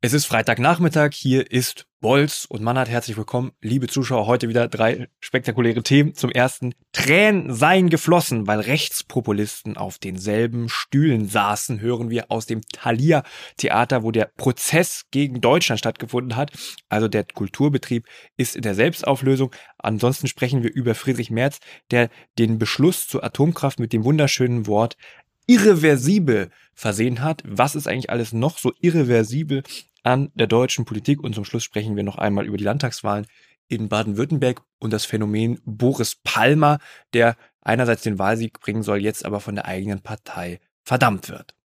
Es ist Freitagnachmittag, hier ist Bolz und Mannert. Herzlich willkommen, liebe Zuschauer. Heute wieder 3 spektakuläre Themen. Zum ersten, Tränen seien geflossen, weil Rechtspopulisten auf denselben Stühlen saßen, hören wir aus dem Thalia-Theater, wo der Prozess gegen Deutschland stattgefunden hat. Also der Kulturbetrieb ist in der Selbstauflösung. Ansonsten sprechen wir über Friedrich Merz, der den Beschluss zur Atomkraft mit dem wunderschönen Wort irreversibel versehen hat. Was ist eigentlich alles noch so irreversibel an der deutschen Politik? Und zum Schluss sprechen wir noch einmal über die Landtagswahlen in Baden-Württemberg und das Phänomen Boris Palmer, der einerseits den Wahlsieg bringen soll, jetzt aber von der eigenen Partei verdammt wird.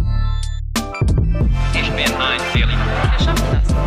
Ich bin ein Feeling. Er schafft das.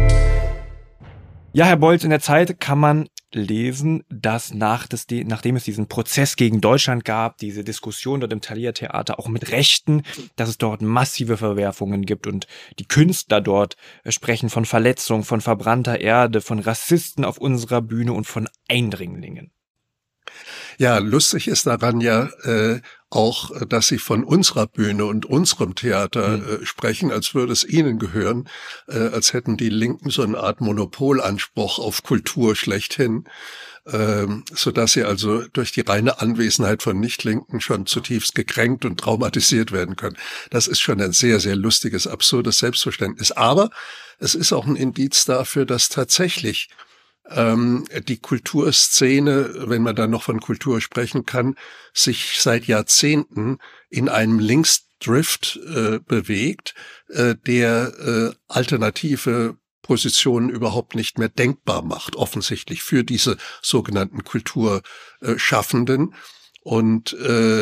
Ja, Herr Bolz, in der Zeit kann man lesen, dass nachdem es diesen Prozess gegen Deutschland gab, diese Diskussion dort im Thalia-Theater auch mit Rechten, dass es dort massive Verwerfungen gibt und die Künstler dort sprechen von Verletzung, von verbrannter Erde, von Rassisten auf unserer Bühne und von Eindringlingen. Ja, lustig ist daran ja auch, dass Sie von unserer Bühne und unserem Theater sprechen, als würde es Ihnen gehören, als hätten die Linken so eine Art Monopolanspruch auf Kultur schlechthin, sodass sie also durch die reine Anwesenheit von Nicht-Linken schon zutiefst gekränkt und traumatisiert werden können. Das ist schon ein sehr, sehr lustiges, absurdes Selbstverständnis. Aber es ist auch ein Indiz dafür, dass tatsächlich die Kulturszene, wenn man da noch von Kultur sprechen kann, sich seit Jahrzehnten in einem Linksdrift bewegt, der alternative Positionen überhaupt nicht mehr denkbar macht, offensichtlich für diese sogenannten Kulturschaffenden. Und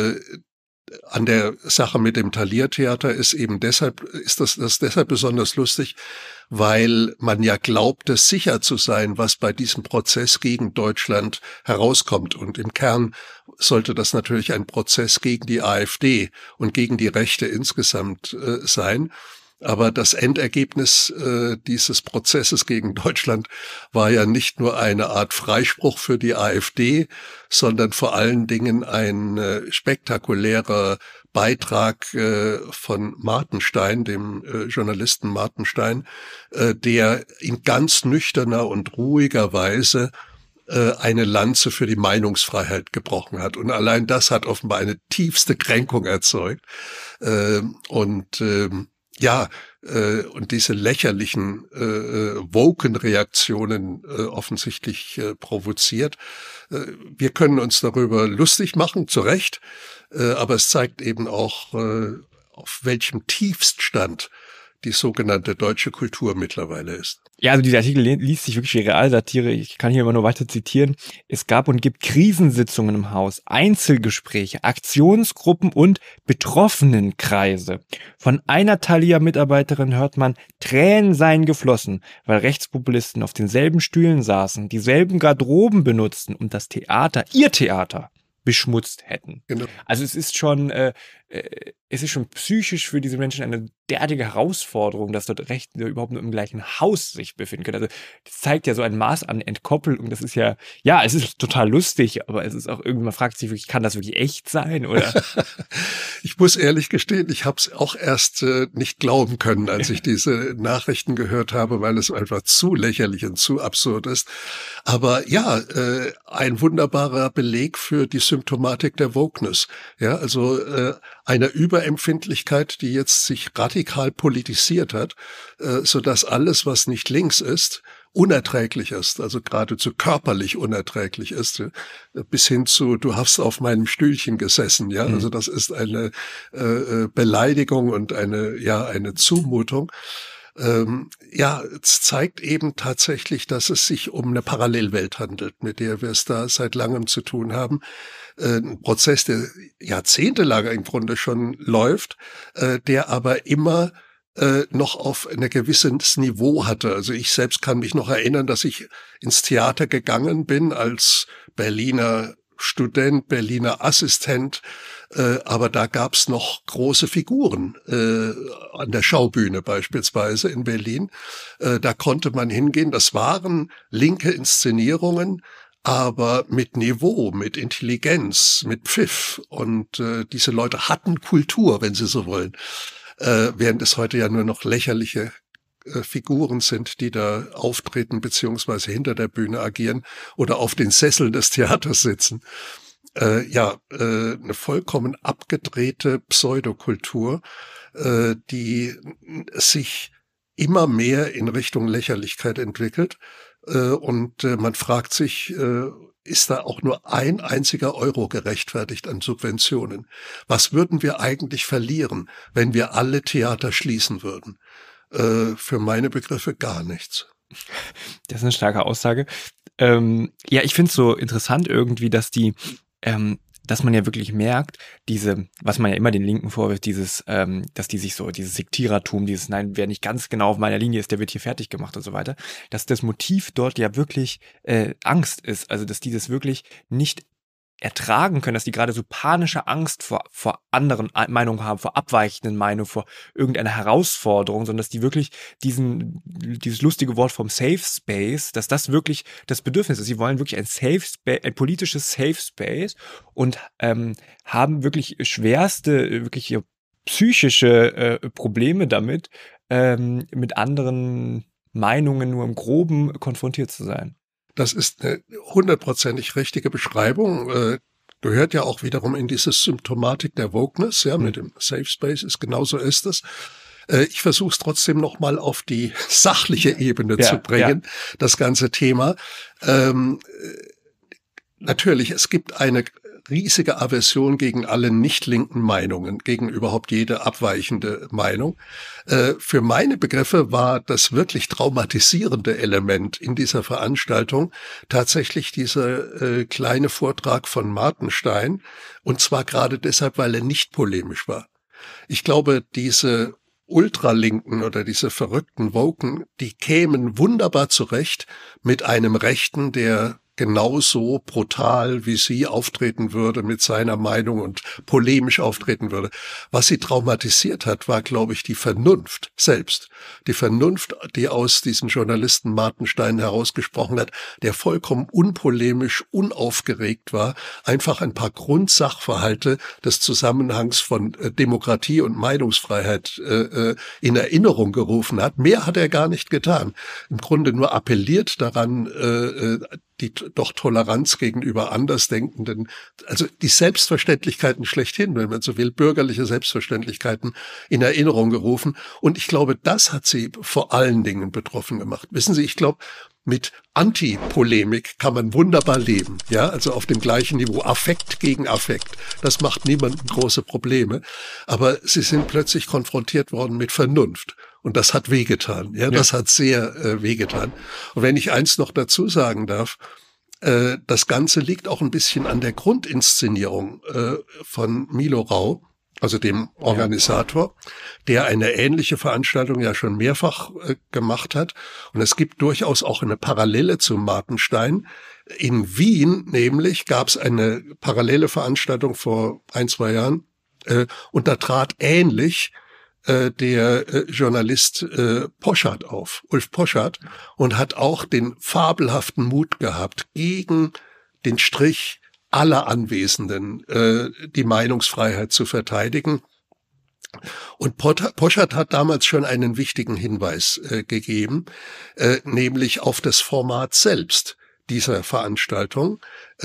an der Sache mit dem Thalia-Theater ist das deshalb besonders lustig, weil man ja glaubte, sicher zu sein, was bei diesem Prozess gegen Deutschland herauskommt. Und im Kern sollte das natürlich ein Prozess gegen die AfD und gegen die Rechte insgesamt sein. Aber das Endergebnis dieses Prozesses gegen Deutschland war ja nicht nur eine Art Freispruch für die AfD, sondern vor allen Dingen ein spektakulärer Beitrag von Martenstein, dem Journalisten Martenstein, der in ganz nüchterner und ruhiger Weise eine Lanze für die Meinungsfreiheit gebrochen hat. Und allein das hat offenbar eine tiefste Kränkung erzeugt. Und diese lächerlichen Woken-Reaktionen offensichtlich provoziert. Wir können uns darüber lustig machen, zu Recht, aber es zeigt eben auch, auf welchem Tiefststand die sogenannte deutsche Kultur mittlerweile ist. Ja, also dieser Artikel liest sich wirklich wie Realsatire. Ich kann hier immer nur weiter zitieren. Es gab und gibt Krisensitzungen im Haus, Einzelgespräche, Aktionsgruppen und Betroffenenkreise. Von einer Thalia-Mitarbeiterin hört man, Tränen seien geflossen, weil Rechtspopulisten auf denselben Stühlen saßen, dieselben Garderoben benutzten und das Theater, ihr Theater, beschmutzt hätten. Genau. Also es ist schon psychisch für diese Menschen eine derartige Herausforderung, dass dort Rechte überhaupt nur im gleichen Haus sich befinden können. Also das zeigt ja so ein Maß an Entkoppelung. Das ist ja, es ist total lustig, aber es ist auch irgendwie, man fragt sich wirklich, kann das wirklich echt sein? Oder? Ich muss ehrlich gestehen, ich habe es auch erst nicht glauben können, als ich diese Nachrichten gehört habe, weil es einfach zu lächerlich und zu absurd ist. Aber ja, ein wunderbarer Beleg für die Symptomatik der Wokeness. Ja, also einer Überempfindlichkeit, die jetzt sich radikal politisiert hat, so dass alles, was nicht links ist, unerträglich ist, also geradezu körperlich unerträglich ist, bis hin zu, du hast auf meinem Stühlchen gesessen, ja, also das ist eine Beleidigung und eine Zumutung. Es zeigt eben tatsächlich, dass es sich um eine Parallelwelt handelt, mit der wir es da seit langem zu tun haben. Ein Prozess, der jahrzehntelang im Grunde schon läuft, der aber immer noch auf ein gewisses Niveau hatte. Also ich selbst kann mich noch erinnern, dass ich ins Theater gegangen bin als Berliner Student, Berliner Assistent, aber da gab's noch große Figuren an der Schaubühne beispielsweise in Berlin. Da konnte man hingehen, das waren linke Inszenierungen, aber mit Niveau, mit Intelligenz, mit Pfiff. Und diese Leute hatten Kultur, wenn sie so wollen. Während es heute ja nur noch lächerliche Figuren sind, die da auftreten beziehungsweise hinter der Bühne agieren oder auf den Sesseln des Theaters sitzen. Eine vollkommen abgedrehte Pseudokultur, die sich immer mehr in Richtung Lächerlichkeit entwickelt. Und man fragt sich, ist da auch nur ein einziger Euro gerechtfertigt an Subventionen? Was würden wir eigentlich verlieren, wenn wir alle Theater schließen würden? Für meine Begriffe gar nichts. Das ist eine starke Aussage. Ich finde es so interessant irgendwie, dass dass man ja wirklich merkt, was man ja immer den Linken vorwirft, dass die sich so, dieses Sektierertum, nein, wer nicht ganz genau auf meiner Linie ist, der wird hier fertig gemacht und so weiter, dass das Motiv dort ja wirklich Angst ist, also dass die das wirklich nicht ertragen können, dass die gerade so panische Angst vor anderen Meinungen haben, vor abweichenden Meinungen, vor irgendeiner Herausforderung, sondern dass die wirklich dieses lustige Wort vom Safe Space, dass das wirklich das Bedürfnis ist. Sie wollen wirklich ein politisches Safe Space und haben wirklich wirklich psychische Probleme damit, mit anderen Meinungen nur im Groben konfrontiert zu sein. Das ist eine 100%ig richtige Beschreibung. Gehört ja auch wiederum in diese Symptomatik der Wokeness, ja, mit dem Safe Space genauso ist es. Ich versuche es trotzdem nochmal auf die sachliche Ebene zu bringen, das ganze Thema. Natürlich, es gibt eine riesige Aversion gegen alle nicht linken Meinungen, gegen überhaupt jede abweichende Meinung. Für meine Begriffe war das wirklich traumatisierende Element in dieser Veranstaltung tatsächlich dieser kleine Vortrag von Martenstein, und zwar gerade deshalb, weil er nicht polemisch war. Ich glaube, diese Ultralinken oder diese verrückten Woken, die kämen wunderbar zurecht mit einem Rechten, der genauso brutal wie sie auftreten würde mit seiner Meinung und polemisch auftreten würde. Was sie traumatisiert hat, war, glaube ich, die Vernunft selbst. Die Vernunft, die aus diesem Journalisten Martenstein herausgesprochen hat, der vollkommen unpolemisch, unaufgeregt war, einfach ein paar Grundsachverhalte des Zusammenhangs von Demokratie und Meinungsfreiheit in Erinnerung gerufen hat. Mehr hat er gar nicht getan. Im Grunde nur appelliert daran, die doch Toleranz gegenüber Andersdenkenden, also die Selbstverständlichkeiten schlechthin, wenn man so will, bürgerliche Selbstverständlichkeiten in Erinnerung gerufen. Und ich glaube, das hat sie vor allen Dingen betroffen gemacht. Wissen Sie, ich glaube, mit Antipolemik kann man wunderbar leben, ja, also auf dem gleichen Niveau, Affekt gegen Affekt. Das macht niemandem große Probleme. Aber sie sind plötzlich konfrontiert worden mit Vernunft. Und das hat wehgetan, ja, das hat sehr wehgetan. Und wenn ich eins noch dazu sagen darf, das Ganze liegt auch ein bisschen an der Grundinszenierung von Milo Rau, also dem Organisator, der eine ähnliche Veranstaltung ja schon mehrfach gemacht hat. Und es gibt durchaus auch eine Parallele zu Martenstein. In Wien nämlich gab es eine parallele Veranstaltung vor 1-2 Jahren und da trat ähnlich der Journalist Poschardt auf, Ulf Poschardt, und hat auch den fabelhaften Mut gehabt, gegen den Strich aller Anwesenden die Meinungsfreiheit zu verteidigen. Und Poschardt hat damals schon einen wichtigen Hinweis gegeben, nämlich auf das Format selbst dieser Veranstaltung.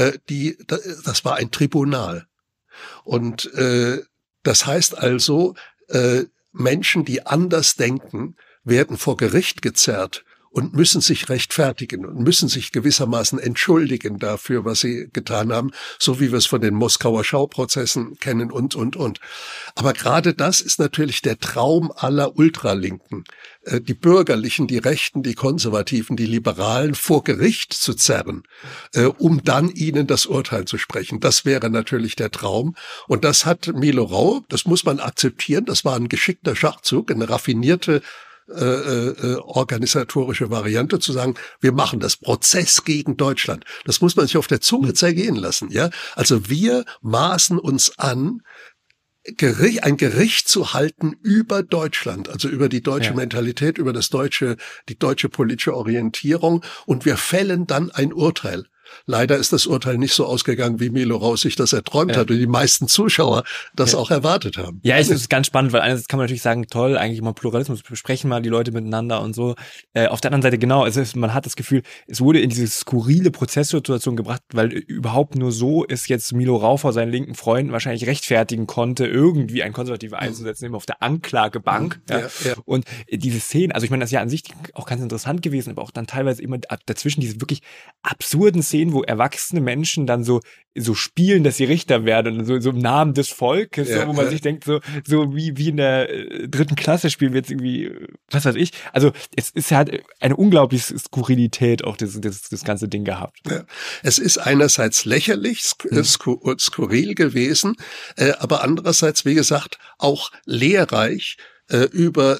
Das war ein Tribunal. Und das heißt also, Menschen, die anders denken, werden vor Gericht gezerrt und müssen sich rechtfertigen und müssen sich gewissermaßen entschuldigen dafür, was sie getan haben, so wie wir es von den Moskauer Schauprozessen kennen und. Aber gerade das ist natürlich der Traum aller Ultralinken, die Bürgerlichen, die Rechten, die Konservativen, die Liberalen vor Gericht zu zerren, um dann ihnen das Urteil zu sprechen. Das wäre natürlich der Traum. Und das hat Milo Rau, das muss man akzeptieren, das war ein geschickter Schachzug, eine raffinierte organisatorische Variante, zu sagen, wir machen das Prozess gegen Deutschland. Das muss man sich auf der Zunge zergehen lassen, ja. Also wir maßen uns an, ein Gericht zu halten über Deutschland, also über die deutsche Mentalität, über die deutsche politische Orientierung, und wir fällen dann ein Urteil. Leider ist das Urteil nicht so ausgegangen, wie Milo Rau sich das erträumt hat und die meisten Zuschauer das auch erwartet haben. Ja, es ist ganz spannend, weil einerseits kann man natürlich sagen, toll, eigentlich mal Pluralismus, besprechen mal die Leute miteinander und so. Auf der anderen Seite genau, man hat das Gefühl, es wurde in diese skurrile Prozesssituation gebracht, weil überhaupt nur so ist jetzt Milo Rau vor seinen linken Freunden wahrscheinlich rechtfertigen konnte, irgendwie einen Konservativen einzusetzen, eben auf der Anklagebank. Ja. Und diese Szenen, also ich meine, das ist ja an sich auch ganz interessant gewesen, aber auch dann teilweise immer dazwischen diese wirklich absurden Szenen, wo erwachsene Menschen dann so spielen, dass sie Richter werden und so im Namen des Volkes, so, wo man sich denkt, so wie in der 3. Klasse spielen wir jetzt irgendwie, was weiß ich. Also es ist halt eine unglaubliche Skurrilität auch das ganze Ding gehabt. Ja. Es ist einerseits lächerlich, skurril gewesen, aber andererseits, wie gesagt, auch lehrreich über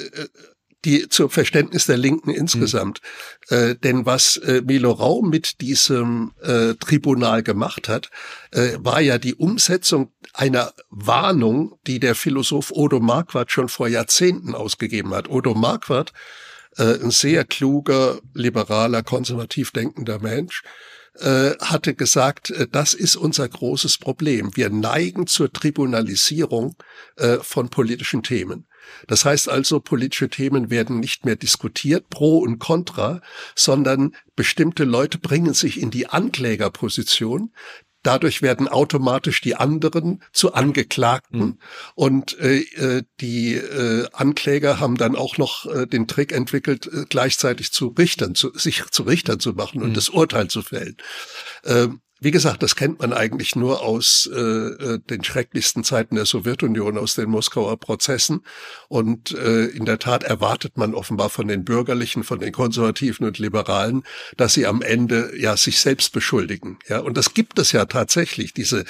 zum Verständnis der Linken insgesamt. Denn was Milo Rau mit diesem Tribunal gemacht hat, war ja die Umsetzung einer Warnung, die der Philosoph Odo Marquardt schon vor Jahrzehnten ausgegeben hat. Odo Marquardt, ein sehr kluger, liberaler, konservativ denkender Mensch, hatte gesagt, das ist unser großes Problem. Wir neigen zur Tribunalisierung von politischen Themen. Das heißt also, politische Themen werden nicht mehr diskutiert, pro und contra, sondern bestimmte Leute bringen sich in die Anklägerposition. Dadurch werden automatisch die anderen zu Angeklagten und die Ankläger haben dann auch noch den Trick entwickelt, gleichzeitig sich zu Richtern zu machen und das Urteil zu fällen. Wie gesagt, das kennt man eigentlich nur aus den schrecklichsten Zeiten der Sowjetunion, aus den Moskauer Prozessen. Und in der Tat erwartet man offenbar von den Bürgerlichen, von den Konservativen und Liberalen, dass sie am Ende ja sich selbst beschuldigen. Ja, und das gibt es ja tatsächlich, diese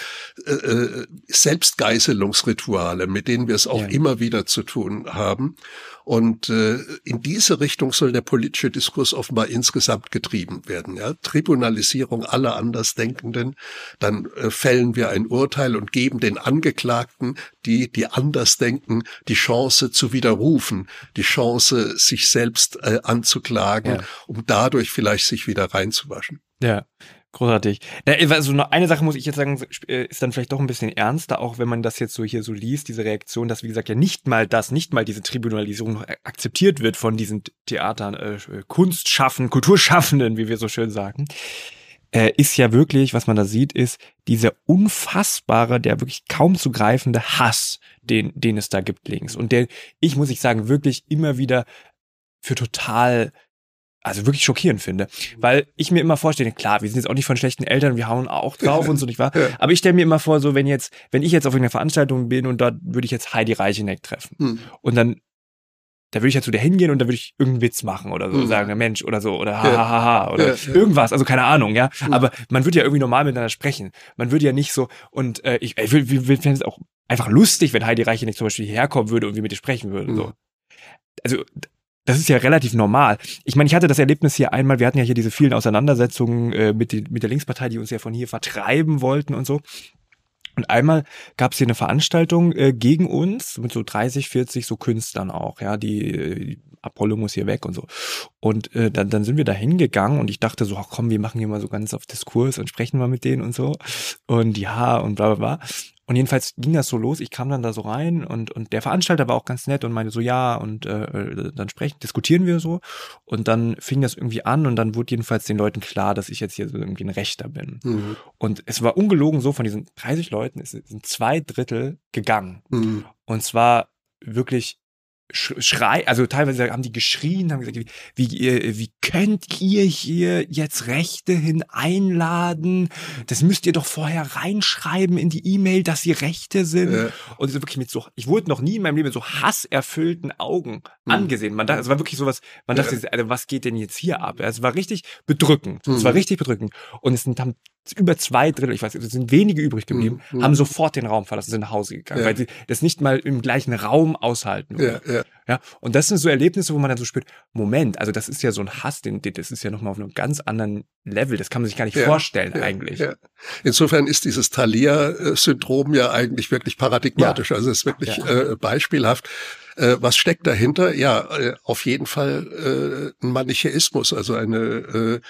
Selbstgeißelungsrituale, mit denen wir es auch immer wieder zu tun haben. Und in diese Richtung soll der politische Diskurs offenbar insgesamt getrieben werden. Ja? Tribunalisierung aller Andersdenkenden, dann fällen wir ein Urteil und geben den Angeklagten, die anders denken, die Chance zu widerrufen, die Chance, sich selbst anzuklagen, um dadurch vielleicht sich wieder reinzuwaschen. Ja. Großartig. Also nur eine Sache muss ich jetzt sagen, ist dann vielleicht doch ein bisschen ernster, auch wenn man das jetzt so hier so liest, diese Reaktion, dass wie gesagt ja nicht mal diese Tribunalisierung noch akzeptiert wird von diesen Theatern, Kulturschaffenden, wie wir so schön sagen, ist ja wirklich, was man da sieht, ist dieser unfassbare, der wirklich kaum zu greifende Hass, den es da gibt links. Und ich muss sagen, wirklich immer wieder für total wirklich schockierend finde, weil ich mir immer vorstelle, klar, wir sind jetzt auch nicht von schlechten Eltern, wir hauen auch drauf und so, nicht wahr? Aber ich stelle mir immer vor, so wenn ich jetzt auf einer Veranstaltung bin und dort würde ich jetzt Heidi Reicheneck treffen und da würde ich ja zu der hingehen und da würde ich irgendeinen Witz machen oder so, sagen, Mensch oder so, oder ha, oder irgendwas, also keine Ahnung, ja. Aber man würde ja irgendwie normal miteinander sprechen. Man würde ja nicht so, und ich fände es auch einfach lustig, wenn Heidi Reicheneck zum Beispiel hierher kommen würde und wir mit ihr sprechen würden, so. Also, das ist ja relativ normal. Ich meine, ich hatte das Erlebnis hier einmal, wir hatten ja hier diese vielen Auseinandersetzungen mit der Linkspartei, die uns ja von hier vertreiben wollten und so. Und einmal gab es hier eine Veranstaltung gegen uns mit so 30, 40 so Künstlern auch, ja, die Apollo muss hier weg und so. Und dann sind wir da hingegangen und ich dachte so, ach komm, wir machen hier mal so ganz auf Diskurs und sprechen mal mit denen und so. Und ja, und bla bla bla. Und jedenfalls ging das so los, ich kam dann da so rein und der Veranstalter war auch ganz nett und meinte so, ja, und dann diskutieren wir so. Und dann fing das irgendwie an und dann wurde jedenfalls den Leuten klar, dass ich jetzt hier so irgendwie ein Rechter bin. Und es war ungelogen so, von diesen 30 Leuten sind 2/3 gegangen. Und zwar wirklich also teilweise haben die geschrien, haben gesagt, wie könnt ihr hier jetzt Rechte einladen? Das müsst ihr doch vorher reinschreiben in die E-Mail, dass sie Rechte sind. Und so wirklich ich wurde noch nie in meinem Leben mit so hasserfüllten Augen angesehen. Es war wirklich sowas, man dachte, also was geht denn jetzt hier ab? Es war richtig bedrückend. Es war richtig bedrückend. Und haben über 2/3, ich weiß, es sind wenige übrig geblieben, haben sofort den Raum verlassen, sind nach Hause gegangen, weil sie das nicht mal im gleichen Raum aushalten. Ja, und das sind so Erlebnisse, wo man dann so spürt, Moment, also das ist ja so ein Hass, das ist ja nochmal auf einem ganz anderen Level, das kann man sich gar nicht vorstellen eigentlich. Ja. Insofern ist dieses Thalia-Syndrom ja eigentlich wirklich paradigmatisch, also es ist wirklich beispielhaft. Was steckt dahinter? Ja, auf jeden Fall ein Manichäismus, also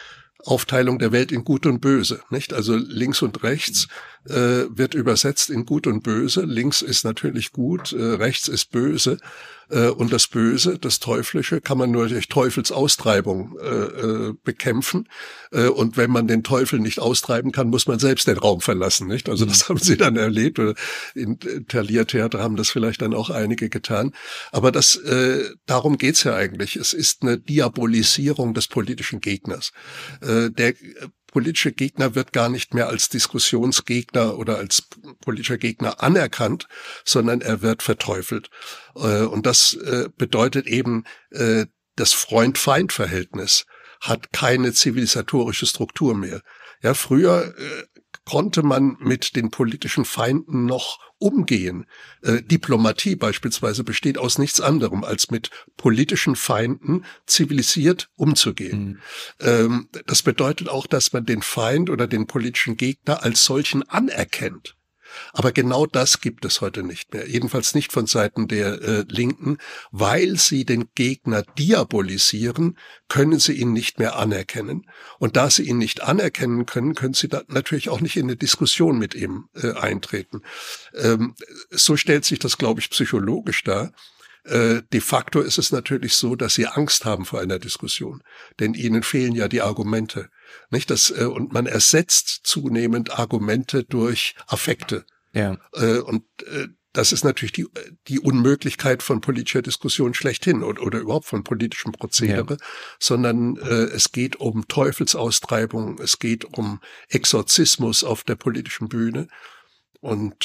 Aufteilung der Welt in Gut und Böse, nicht? Also links und rechts wird übersetzt in Gut und Böse. Links ist natürlich gut, rechts ist böse. Und das Böse, das Teuflische, kann man nur durch Teufelsaustreibung bekämpfen. Und wenn man den Teufel nicht austreiben kann, muss man selbst den Raum verlassen, nicht? Also das haben sie dann erlebt. Oder in Thalia-Theater haben das vielleicht dann auch einige getan. Aber darum geht's ja eigentlich. Es ist eine Diabolisierung des politischen Gegners. Der politische Gegner wird gar nicht mehr als Diskussionsgegner oder als politischer Gegner anerkannt, sondern er wird verteufelt. Und das bedeutet eben, das Freund-Feind-Verhältnis hat keine zivilisatorische Struktur mehr. Ja, früher konnte man mit den politischen Feinden noch umgehen. Diplomatie beispielsweise besteht aus nichts anderem, als mit politischen Feinden zivilisiert umzugehen. Das bedeutet auch, dass man den Feind oder den politischen Gegner als solchen anerkennt. Aber genau das gibt es heute nicht mehr. Jedenfalls nicht von Seiten der Linken. Weil sie den Gegner diabolisieren, können sie ihn nicht mehr anerkennen. Und da sie ihn nicht anerkennen können, können sie da natürlich auch nicht in eine Diskussion mit ihm eintreten. So stellt sich das, glaube ich, psychologisch dar. De facto ist es natürlich so, dass sie Angst haben vor einer Diskussion, denn ihnen fehlen ja die Argumente, nicht? Und man ersetzt zunehmend Argumente durch Affekte. Ja. Das ist natürlich die Unmöglichkeit von politischer Diskussion schlechthin oder überhaupt von politischem Prozedere, sondern es geht um Teufelsaustreibung, es geht um Exorzismus auf der politischen Bühne. Und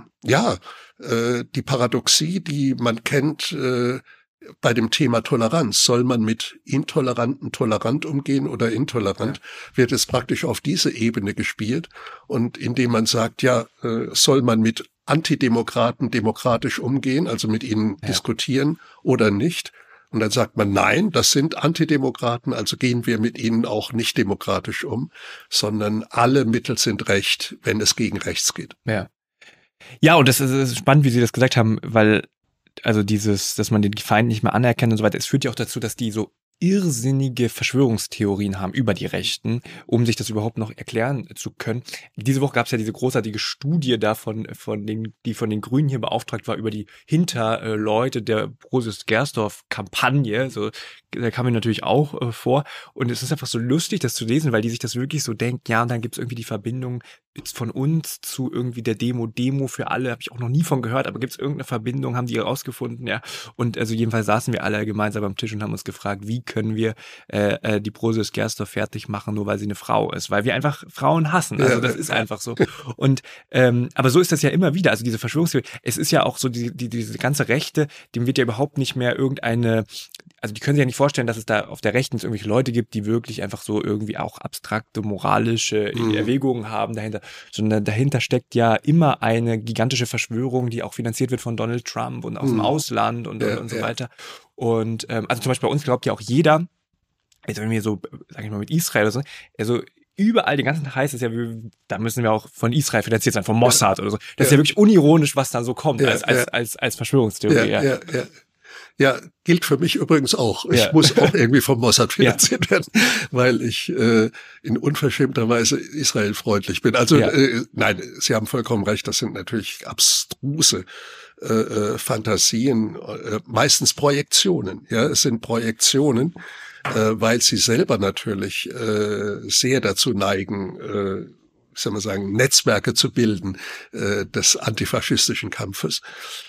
die Paradoxie, die man kennt bei dem Thema Toleranz, soll man mit Intoleranten tolerant umgehen oder intolerant, wird es praktisch auf diese Ebene gespielt. Und indem man sagt, soll man mit Antidemokraten demokratisch umgehen, also mit ihnen diskutieren oder nicht. Und dann sagt man, nein, das sind Antidemokraten, also gehen wir mit ihnen auch nicht demokratisch um, sondern alle Mittel sind Recht, wenn es gegen rechts geht. Ja, und das ist spannend, wie Sie das gesagt haben, weil also dass man den Feind nicht mehr anerkennt und so weiter, es führt ja auch dazu, dass die so irrsinnige Verschwörungstheorien haben über die Rechten, um sich das überhaupt noch erklären zu können. Diese Woche gab es ja diese großartige Studie davon, die von den Grünen hier beauftragt war, über die Hinterleute der Brosius-Gersdorf-Kampagne. So, da kam mir natürlich auch vor. Und es ist einfach so lustig, das zu lesen, weil die sich das wirklich so denkt, ja, und dann gibt es irgendwie die Verbindung von uns zu irgendwie der Demo für alle, habe ich auch noch nie von gehört, aber gibt es irgendeine Verbindung, haben die herausgefunden, ja. Und also jedenfalls saßen wir alle gemeinsam am Tisch und haben uns gefragt, wie können wir die Brosius-Gersdorf fertig machen, nur weil sie eine Frau ist, weil wir einfach Frauen hassen, also das ist einfach so. Und aber so ist das ja immer wieder, also diese Verschwörungstheorie, es ist ja auch so, diese ganze Rechte, dem wird ja überhaupt nicht mehr also die können sich ja nicht vorstellen, dass es da auf der Rechten irgendwelche Leute gibt, die wirklich einfach so irgendwie auch abstrakte moralische Erwägungen haben dahinter, sondern dahinter steckt ja immer eine gigantische Verschwörung, die auch finanziert wird von Donald Trump und aus dem Ausland und so weiter. Und also zum Beispiel bei uns glaubt ja auch jeder, also wenn wir so, sag ich mal, mit Israel oder so, also überall den ganzen Tag heißt es ja, da müssen wir auch von Israel finanziert sein, von Mossad oder so. Das ist ja wirklich unironisch, was da so kommt als Verschwörungstheorie. Ja, gilt für mich übrigens auch. Ich muss auch irgendwie vom Mossad finanziert werden, weil ich in unverschämter Weise israelfreundlich bin. Also nein, Sie haben vollkommen recht, das sind natürlich abstruse Fantasien, meistens Projektionen. Ja, es sind Projektionen, weil sie selber natürlich sehr dazu neigen, Netzwerke zu bilden des antifaschistischen Kampfes.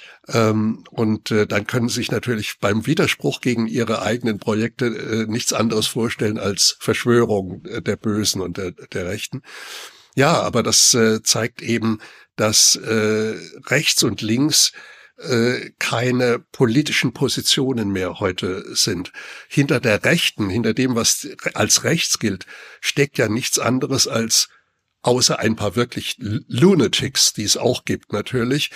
Und dann können Sie sich natürlich beim Widerspruch gegen Ihre eigenen Projekte nichts anderes vorstellen als Verschwörung der Bösen und der Rechten. Ja, aber das zeigt eben, dass rechts und links keine politischen Positionen mehr heute sind. Hinter der Rechten, hinter dem, was als rechts gilt, steckt ja nichts anderes als, außer ein paar wirklich Lunatics, die es auch gibt natürlich,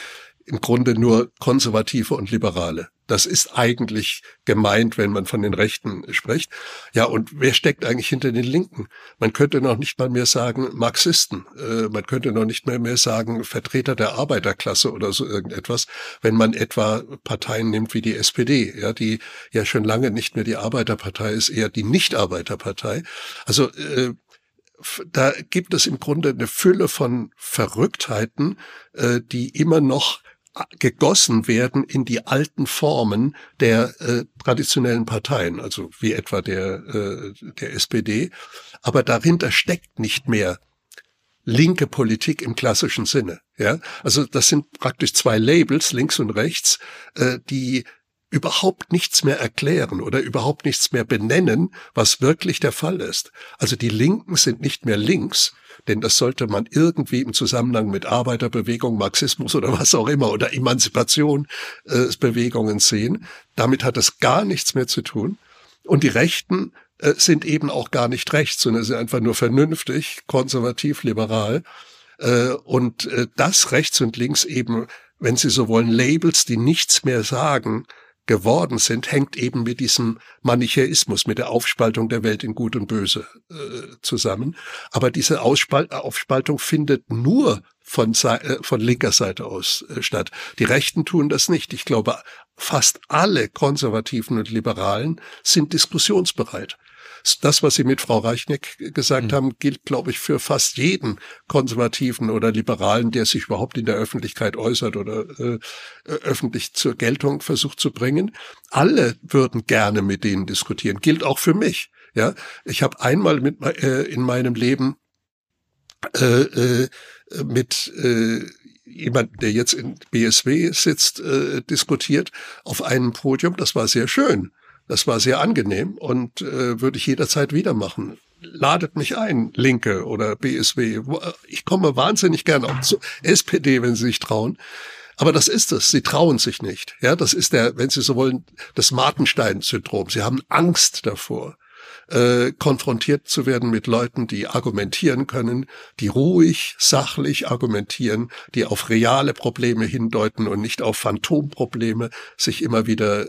im Grunde nur Konservative und Liberale. Das ist eigentlich gemeint, wenn man von den Rechten spricht. Ja, und wer steckt eigentlich hinter den Linken? Man könnte noch nicht mal mehr sagen Marxisten. Man könnte noch nicht mehr sagen Vertreter der Arbeiterklasse oder so irgendetwas, wenn man etwa Parteien nimmt wie die SPD, ja, die ja schon lange nicht mehr die Arbeiterpartei ist, eher die Nicht-Arbeiterpartei. Also da gibt es im Grunde eine Fülle von Verrücktheiten, die immer noch gegossen werden in die alten Formen der traditionellen Parteien, also wie etwa der SPD. Aber dahinter steckt nicht mehr linke Politik im klassischen Sinne. Ja, also das sind praktisch zwei Labels, links und rechts, die überhaupt nichts mehr erklären oder überhaupt nichts mehr benennen, was wirklich der Fall ist. Also die Linken sind nicht mehr links, denn das sollte man irgendwie im Zusammenhang mit Arbeiterbewegung, Marxismus oder was auch immer oder Emanzipationsbewegungen sehen. Damit hat es gar nichts mehr zu tun. Und die Rechten sind eben auch gar nicht rechts, sondern sind einfach nur vernünftig, konservativ, liberal. Und das rechts und links eben, wenn Sie so wollen, Labels, die nichts mehr sagen, geworden sind, hängt eben mit diesem Manichäismus, mit der Aufspaltung der Welt in Gut und Böse zusammen. Aber diese Aufspaltung findet nur von linker Seite aus statt. Die Rechten tun das nicht. Ich glaube, fast alle Konservativen und Liberalen sind diskussionsbereit. Das, was Sie mit Frau Reichneck gesagt haben, gilt, glaube ich, für fast jeden Konservativen oder Liberalen, der sich überhaupt in der Öffentlichkeit äußert oder öffentlich zur Geltung versucht zu bringen. Alle würden gerne mit denen diskutieren. Gilt auch für mich. Ja, ich habe einmal in meinem Leben mit jemand, der jetzt in BSW sitzt, diskutiert auf einem Podium. Das war sehr schön. Das war sehr angenehm und würde ich jederzeit wieder machen. Ladet mich ein, Linke oder BSW. Ich komme wahnsinnig gerne auch zur SPD, wenn Sie sich trauen. Aber das ist es. Sie trauen sich nicht. Ja, das ist wenn Sie so wollen, das Martenstein-Syndrom. Sie haben Angst davor, konfrontiert zu werden mit Leuten, die argumentieren können, die ruhig, sachlich argumentieren, die auf reale Probleme hindeuten und nicht auf Phantomprobleme sich immer wieder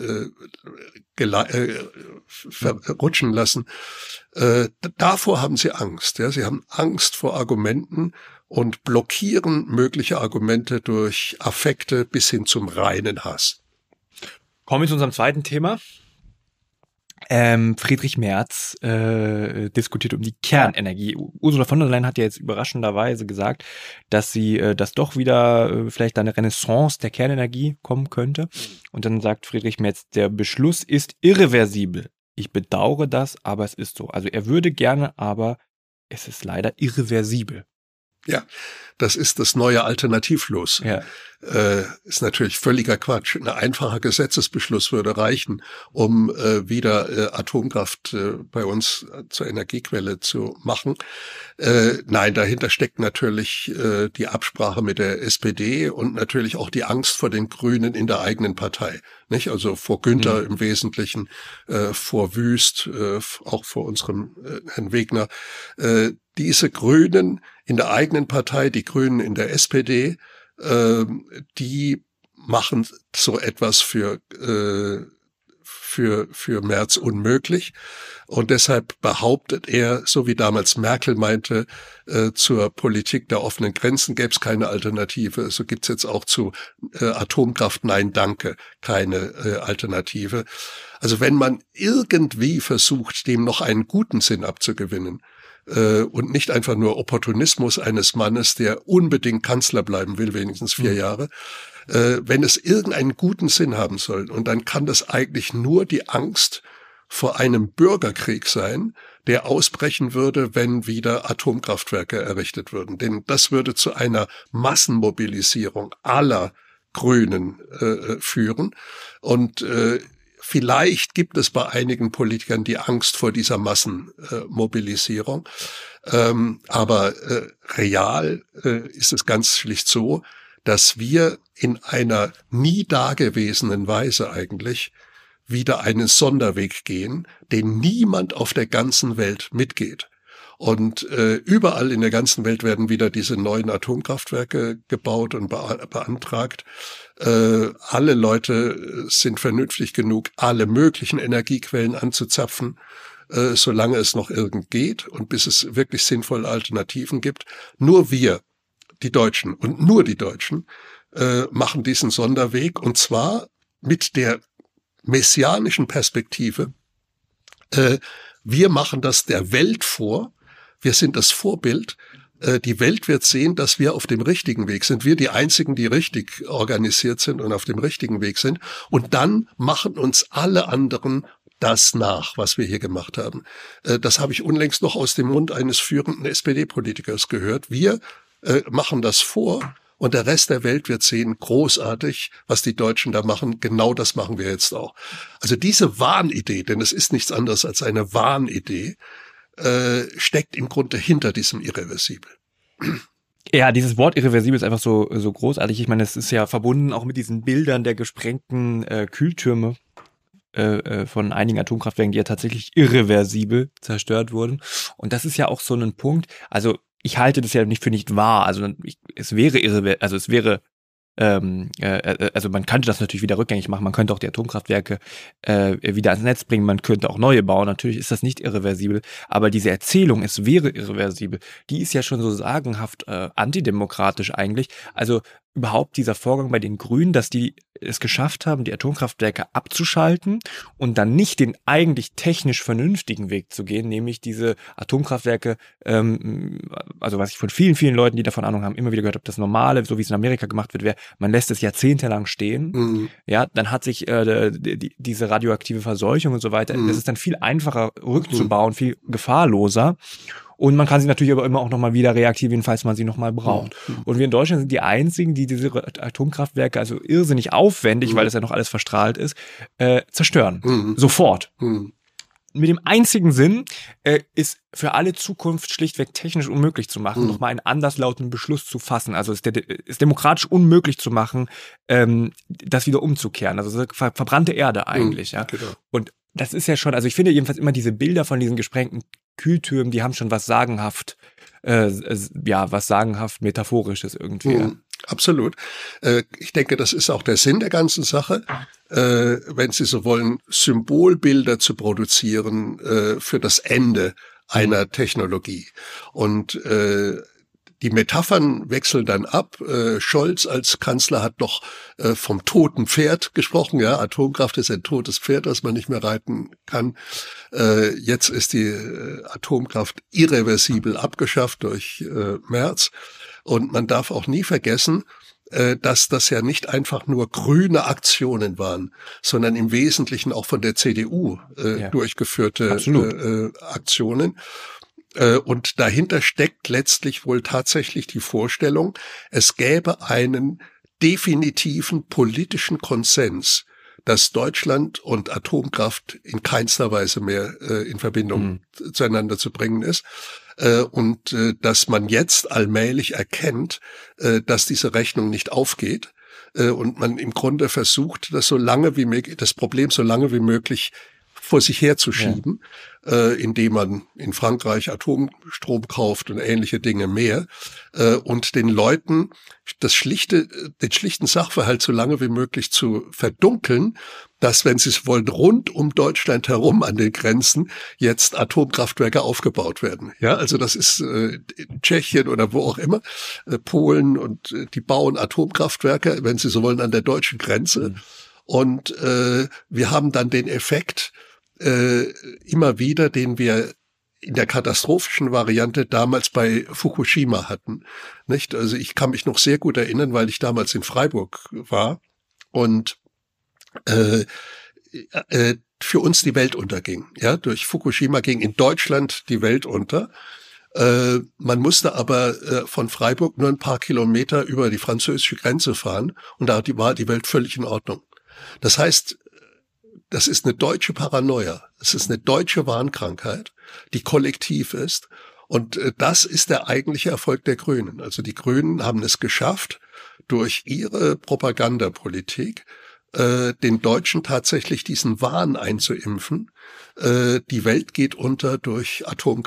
verrutschen lassen. Davor haben sie Angst. Ja? Sie haben Angst vor Argumenten und blockieren mögliche Argumente durch Affekte bis hin zum reinen Hass. Kommen wir zu unserem zweiten Thema. Friedrich Merz diskutiert um die Kernenergie. Ursula von der Leyen hat ja jetzt überraschenderweise gesagt, dass dass doch wieder vielleicht eine Renaissance der Kernenergie kommen könnte. Und dann sagt Friedrich Merz, der Beschluss ist irreversibel. Ich bedauere das, aber es ist so. Also er würde gerne, aber es ist leider irreversibel. Ja, das ist das neue Alternativlos. Ja. Ist natürlich völliger Quatsch. Ein einfacher Gesetzesbeschluss würde reichen, um wieder Atomkraft bei uns zur Energiequelle zu machen. Nein, dahinter steckt natürlich die Absprache mit der SPD und natürlich auch die Angst vor den Grünen in der eigenen Partei. Nicht? Also vor Günther im Wesentlichen, vor Wüst, auch vor unserem Herrn Wegner. Diese Grünen in der eigenen Partei, die Grünen in der SPD, die machen so etwas für Merz unmöglich. Und deshalb behauptet er, so wie damals Merkel meinte, zur Politik der offenen Grenzen gäbe es keine Alternative. So gibt's jetzt auch zu Atomkraft, nein, danke, keine Alternative. Also wenn man irgendwie versucht, dem noch einen guten Sinn abzugewinnen, und nicht einfach nur Opportunismus eines Mannes, der unbedingt Kanzler bleiben will, wenigstens 4 Jahre, wenn es irgendeinen guten Sinn haben soll. Und dann kann das eigentlich nur die Angst vor einem Bürgerkrieg sein, der ausbrechen würde, wenn wieder Atomkraftwerke errichtet würden. Denn das würde zu einer Massenmobilisierung aller Grünen führen. Und vielleicht gibt es bei einigen Politikern die Angst vor dieser Massenmobilisierung. Aber real ist es ganz schlicht so, dass wir in einer nie dagewesenen Weise eigentlich wieder einen Sonderweg gehen, den niemand auf der ganzen Welt mitgeht. Und überall in der ganzen Welt werden wieder diese neuen Atomkraftwerke gebaut und beantragt. Alle Leute sind vernünftig genug, alle möglichen Energiequellen anzuzapfen, solange es noch irgend geht und bis es wirklich sinnvolle Alternativen gibt. Nur wir, die Deutschen und nur die Deutschen, machen diesen Sonderweg, und zwar mit der messianischen Perspektive. Wir machen das der Welt vor. Wir sind das Vorbild. Die Welt wird sehen, dass wir auf dem richtigen Weg sind. Wir die Einzigen, die richtig organisiert sind und auf dem richtigen Weg sind. Und dann machen uns alle anderen das nach, was wir hier gemacht haben. Das habe ich unlängst noch aus dem Mund eines führenden SPD-Politikers gehört. Wir machen das vor. Und der Rest der Welt wird sehen, großartig, was die Deutschen da machen. Genau das machen wir jetzt auch. Also diese Wahnidee, denn es ist nichts anderes als eine Wahnidee, steckt im Grunde hinter diesem Irreversibel. Ja, dieses Wort irreversibel ist einfach so großartig. Ich meine, es ist ja verbunden auch mit diesen Bildern der gesprengten Kühltürme von einigen Atomkraftwerken, die ja tatsächlich irreversibel zerstört wurden. Und das ist ja auch so ein Punkt. Also ich halte das ja nicht für nicht wahr. Also es wäre also man könnte das natürlich wieder rückgängig machen, man könnte auch die Atomkraftwerke wieder ans Netz bringen, man könnte auch neue bauen, natürlich ist das nicht irreversibel, aber diese Erzählung, es wäre irreversibel, die ist ja schon so sagenhaft antidemokratisch eigentlich, also überhaupt dieser Vorgang bei den Grünen, dass die es geschafft haben, die Atomkraftwerke abzuschalten und dann nicht den eigentlich technisch vernünftigen Weg zu gehen, nämlich diese Atomkraftwerke, also was ich von vielen, vielen Leuten, die davon Ahnung haben, immer wieder gehört habe, das Normale, so wie es in Amerika gemacht wird, wäre, man lässt es jahrzehntelang stehen, ja, dann hat sich diese radioaktive Verseuchung und so weiter, das ist dann viel einfacher rückzubauen, viel gefahrloser. Und man kann sie natürlich aber immer auch nochmal wieder reaktivieren, falls man sie nochmal braucht. Und wir in Deutschland sind die einzigen, die diese Atomkraftwerke, also irrsinnig aufwendig, weil das ja noch alles verstrahlt ist, zerstören. Sofort. Mit dem einzigen Sinn, ist für alle Zukunft schlichtweg technisch unmöglich zu machen, nochmal einen anderslautenden Beschluss zu fassen. Also ist demokratisch unmöglich zu machen, das wieder umzukehren. Also verbrannte Erde eigentlich. Ja. Genau. Und das ist ja schon, also ich finde jedenfalls immer diese Bilder von diesen gesprengten Kühltürmen, die haben schon was sagenhaft, was sagenhaft Metaphorisches irgendwie. Absolut. Ich denke, das ist auch der Sinn der ganzen Sache, wenn Sie so wollen, Symbolbilder zu produzieren für das Ende einer Technologie. Und die Metaphern wechseln dann ab. Scholz als Kanzler hat noch vom toten Pferd gesprochen. Ja, Atomkraft ist ein totes Pferd, das man nicht mehr reiten kann. Jetzt ist die Atomkraft irreversibel abgeschafft durch Merz. Und man darf auch nie vergessen, dass das ja nicht einfach nur grüne Aktionen waren, sondern im Wesentlichen auch von der CDU durchgeführte Aktionen. Und dahinter steckt letztlich wohl tatsächlich die Vorstellung, es gäbe einen definitiven politischen Konsens, dass Deutschland und Atomkraft in keinster Weise mehr in Verbindung zueinander zu bringen ist. Und dass man jetzt allmählich erkennt, dass diese Rechnung nicht aufgeht und man im Grunde versucht, das Problem so lange wie möglich vor sich herzuschieben, indem man in Frankreich Atomstrom kauft und ähnliche Dinge mehr, und den Leuten den schlichten Sachverhalt so lange wie möglich zu verdunkeln, dass, wenn sie es wollen, rund um Deutschland herum an den Grenzen jetzt Atomkraftwerke aufgebaut werden. Ja, also das ist in Tschechien oder wo auch immer, Polen, und die bauen Atomkraftwerke, wenn sie so wollen, an der deutschen Grenze. Und wir haben dann den Effekt immer wieder, den wir in der katastrophischen Variante damals bei Fukushima hatten. Nicht? Also ich kann mich noch sehr gut erinnern, weil ich damals in Freiburg war und für uns die Welt unterging. Ja, durch Fukushima ging in Deutschland die Welt unter. Man musste aber von Freiburg nur ein paar Kilometer über die französische Grenze fahren und da war die Welt völlig in Ordnung. Das heißt, das ist eine deutsche Paranoia. Es ist eine deutsche Wahnkrankheit, die kollektiv ist. Und das ist der eigentliche Erfolg der Grünen. Also die Grünen haben es geschafft, durch ihre Propagandapolitik den Deutschen tatsächlich diesen Wahn einzuimpfen. Die Welt geht unter durch Atomkraft.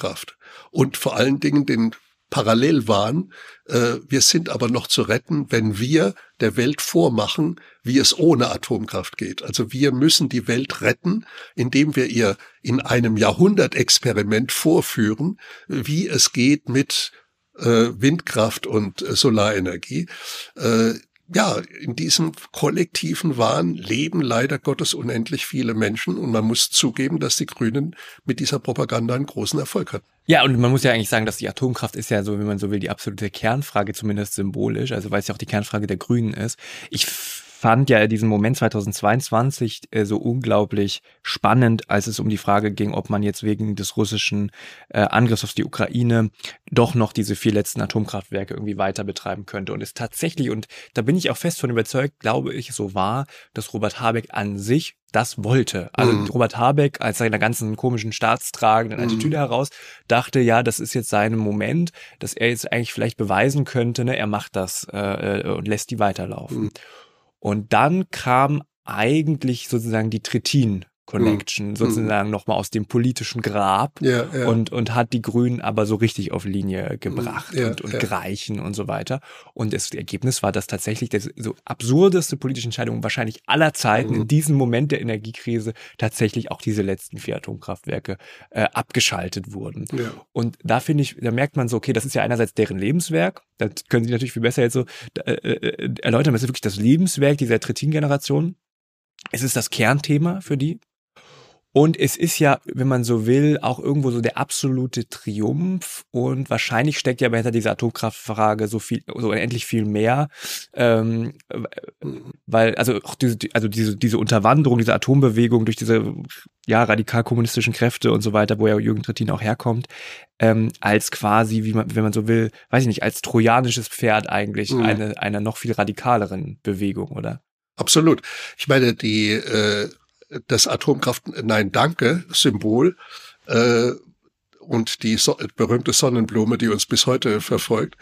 und vor allen Dingen den Parallelwahn, wir sind aber noch zu retten, wenn wir der Welt vormachen, wie es ohne Atomkraft geht. Also wir müssen die Welt retten, indem wir ihr in einem Jahrhundertexperiment vorführen, wie es geht mit Windkraft und Solarenergie. Ja, in diesem kollektiven Wahn leben leider Gottes unendlich viele Menschen und man muss zugeben, dass die Grünen mit dieser Propaganda einen großen Erfolg hatten. Ja, und man muss ja eigentlich sagen, dass die Atomkraft ist ja so, wenn man so will, die absolute Kernfrage, zumindest symbolisch, also weil es ja auch die Kernfrage der Grünen ist. Ich fand ja diesen Moment 2022 so unglaublich spannend, als es um die Frage ging, ob man jetzt wegen des russischen Angriffs auf die Ukraine doch noch diese 4 letzten Atomkraftwerke irgendwie weiter betreiben könnte. Und es tatsächlich, und da bin ich auch fest von überzeugt, glaube ich, so war, dass Robert Habeck an sich das wollte. Also Robert Habeck als seiner ganzen komischen staatstragenden Attitüde heraus dachte, ja, das ist jetzt sein Moment, dass er jetzt eigentlich vielleicht beweisen könnte, ne, er macht das und lässt die weiterlaufen. Und dann kam eigentlich sozusagen die Trittin-Connection sozusagen nochmal aus dem politischen Grab und hat die Grünen aber so richtig auf Linie gebracht und gereichen und so weiter. Und das Ergebnis war, dass tatsächlich die so absurdeste politische Entscheidung wahrscheinlich aller Zeiten in diesem Moment der Energiekrise tatsächlich auch diese letzten 4 Atomkraftwerke abgeschaltet wurden. Ja. Und da finde ich, da merkt man so, okay, das ist ja einerseits deren Lebenswerk. Das können Sie natürlich viel besser jetzt so erläutern. Das ist wirklich das Lebenswerk dieser Trittin-Generation. Es ist das Kernthema für die. Und es ist ja, wenn man so will, auch irgendwo so der absolute Triumph. Und wahrscheinlich steckt ja hinter dieser Atomkraftfrage so unendlich viel mehr. Weil, also auch diese Unterwanderung, diese Atombewegung durch diese radikal-kommunistischen Kräfte und so weiter, wo ja Jürgen Trittin auch herkommt, als quasi, wenn man so will, weiß ich nicht, als trojanisches Pferd eigentlich einer noch viel radikaleren Bewegung, oder? Absolut. Ich meine, das Atomkraft-Nein-Danke-Symbol und die berühmte Sonnenblume, die uns bis heute verfolgt,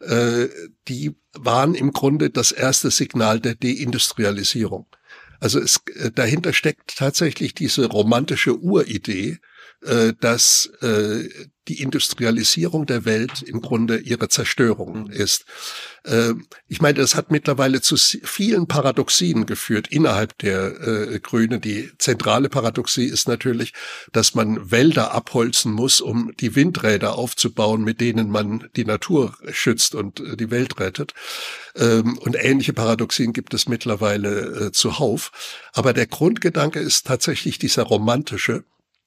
die waren im Grunde das erste Signal der Deindustrialisierung. Also dahinter steckt tatsächlich diese romantische Uridee, dass die Industrialisierung der Welt im Grunde ihre Zerstörung ist. Ich meine, das hat mittlerweile zu vielen Paradoxien geführt innerhalb der Grünen. Die zentrale Paradoxie ist natürlich, dass man Wälder abholzen muss, um die Windräder aufzubauen, mit denen man die Natur schützt und die Welt rettet. Und ähnliche Paradoxien gibt es mittlerweile zuhauf. Aber der Grundgedanke ist tatsächlich dieser romantische,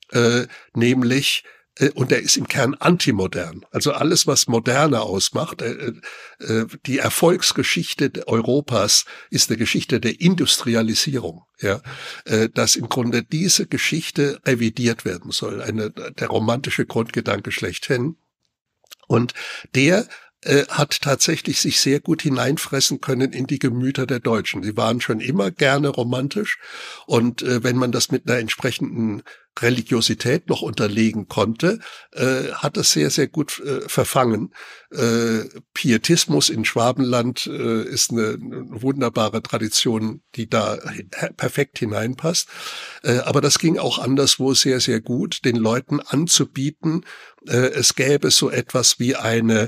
nämlich und der ist im Kern antimodern. Also alles, was Moderne ausmacht, die Erfolgsgeschichte Europas ist eine Geschichte der Industrialisierung, ja, dass im Grunde diese Geschichte revidiert werden soll, der romantische Grundgedanke schlechthin. Und der hat tatsächlich sich sehr gut hineinfressen können in die Gemüter der Deutschen. Sie waren schon immer gerne romantisch und wenn man das mit einer entsprechenden Religiosität noch unterlegen konnte, hat es sehr, sehr gut verfangen. Pietismus in Schwabenland ist eine wunderbare Tradition, die da perfekt hineinpasst. Aber das ging auch anderswo sehr, sehr gut, den Leuten anzubieten, es gäbe so etwas wie eine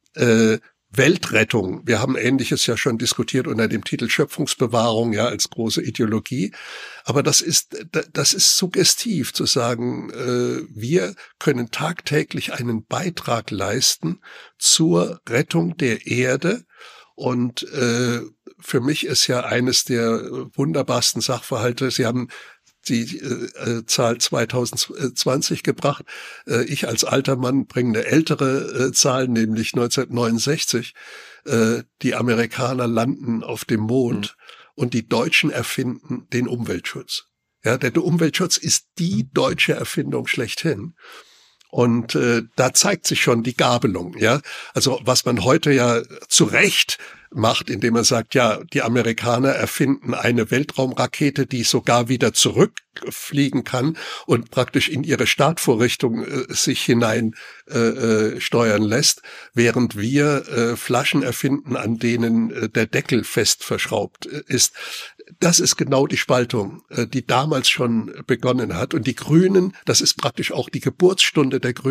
Weltrettung. Wir haben Ähnliches ja schon diskutiert unter dem Titel Schöpfungsbewahrung, ja, als große Ideologie. Aber das ist suggestiv zu sagen, wir können tagtäglich einen Beitrag leisten zur Rettung der Erde. Und für mich ist ja eines der wunderbarsten Sachverhalte, Sie haben die Zahl 2020 gebracht. Ich als alter Mann bringe eine ältere Zahl, nämlich 1969. Die Amerikaner landen auf dem Mond und die Deutschen erfinden den Umweltschutz. Ja, der Umweltschutz ist die deutsche Erfindung schlechthin. Und da zeigt sich schon die Gabelung, ja. Also was man heute ja zu Recht macht, indem man sagt, ja, die Amerikaner erfinden eine Weltraumrakete, die sogar wieder zurückfliegen kann und praktisch in ihre Startvorrichtung sich hinein steuern lässt, während wir Flaschen erfinden, an denen der Deckel fest verschraubt ist. Das ist genau die Spaltung, die damals schon begonnen hat. Und die Grünen, das ist praktisch auch die Geburtsstunde der Grünen.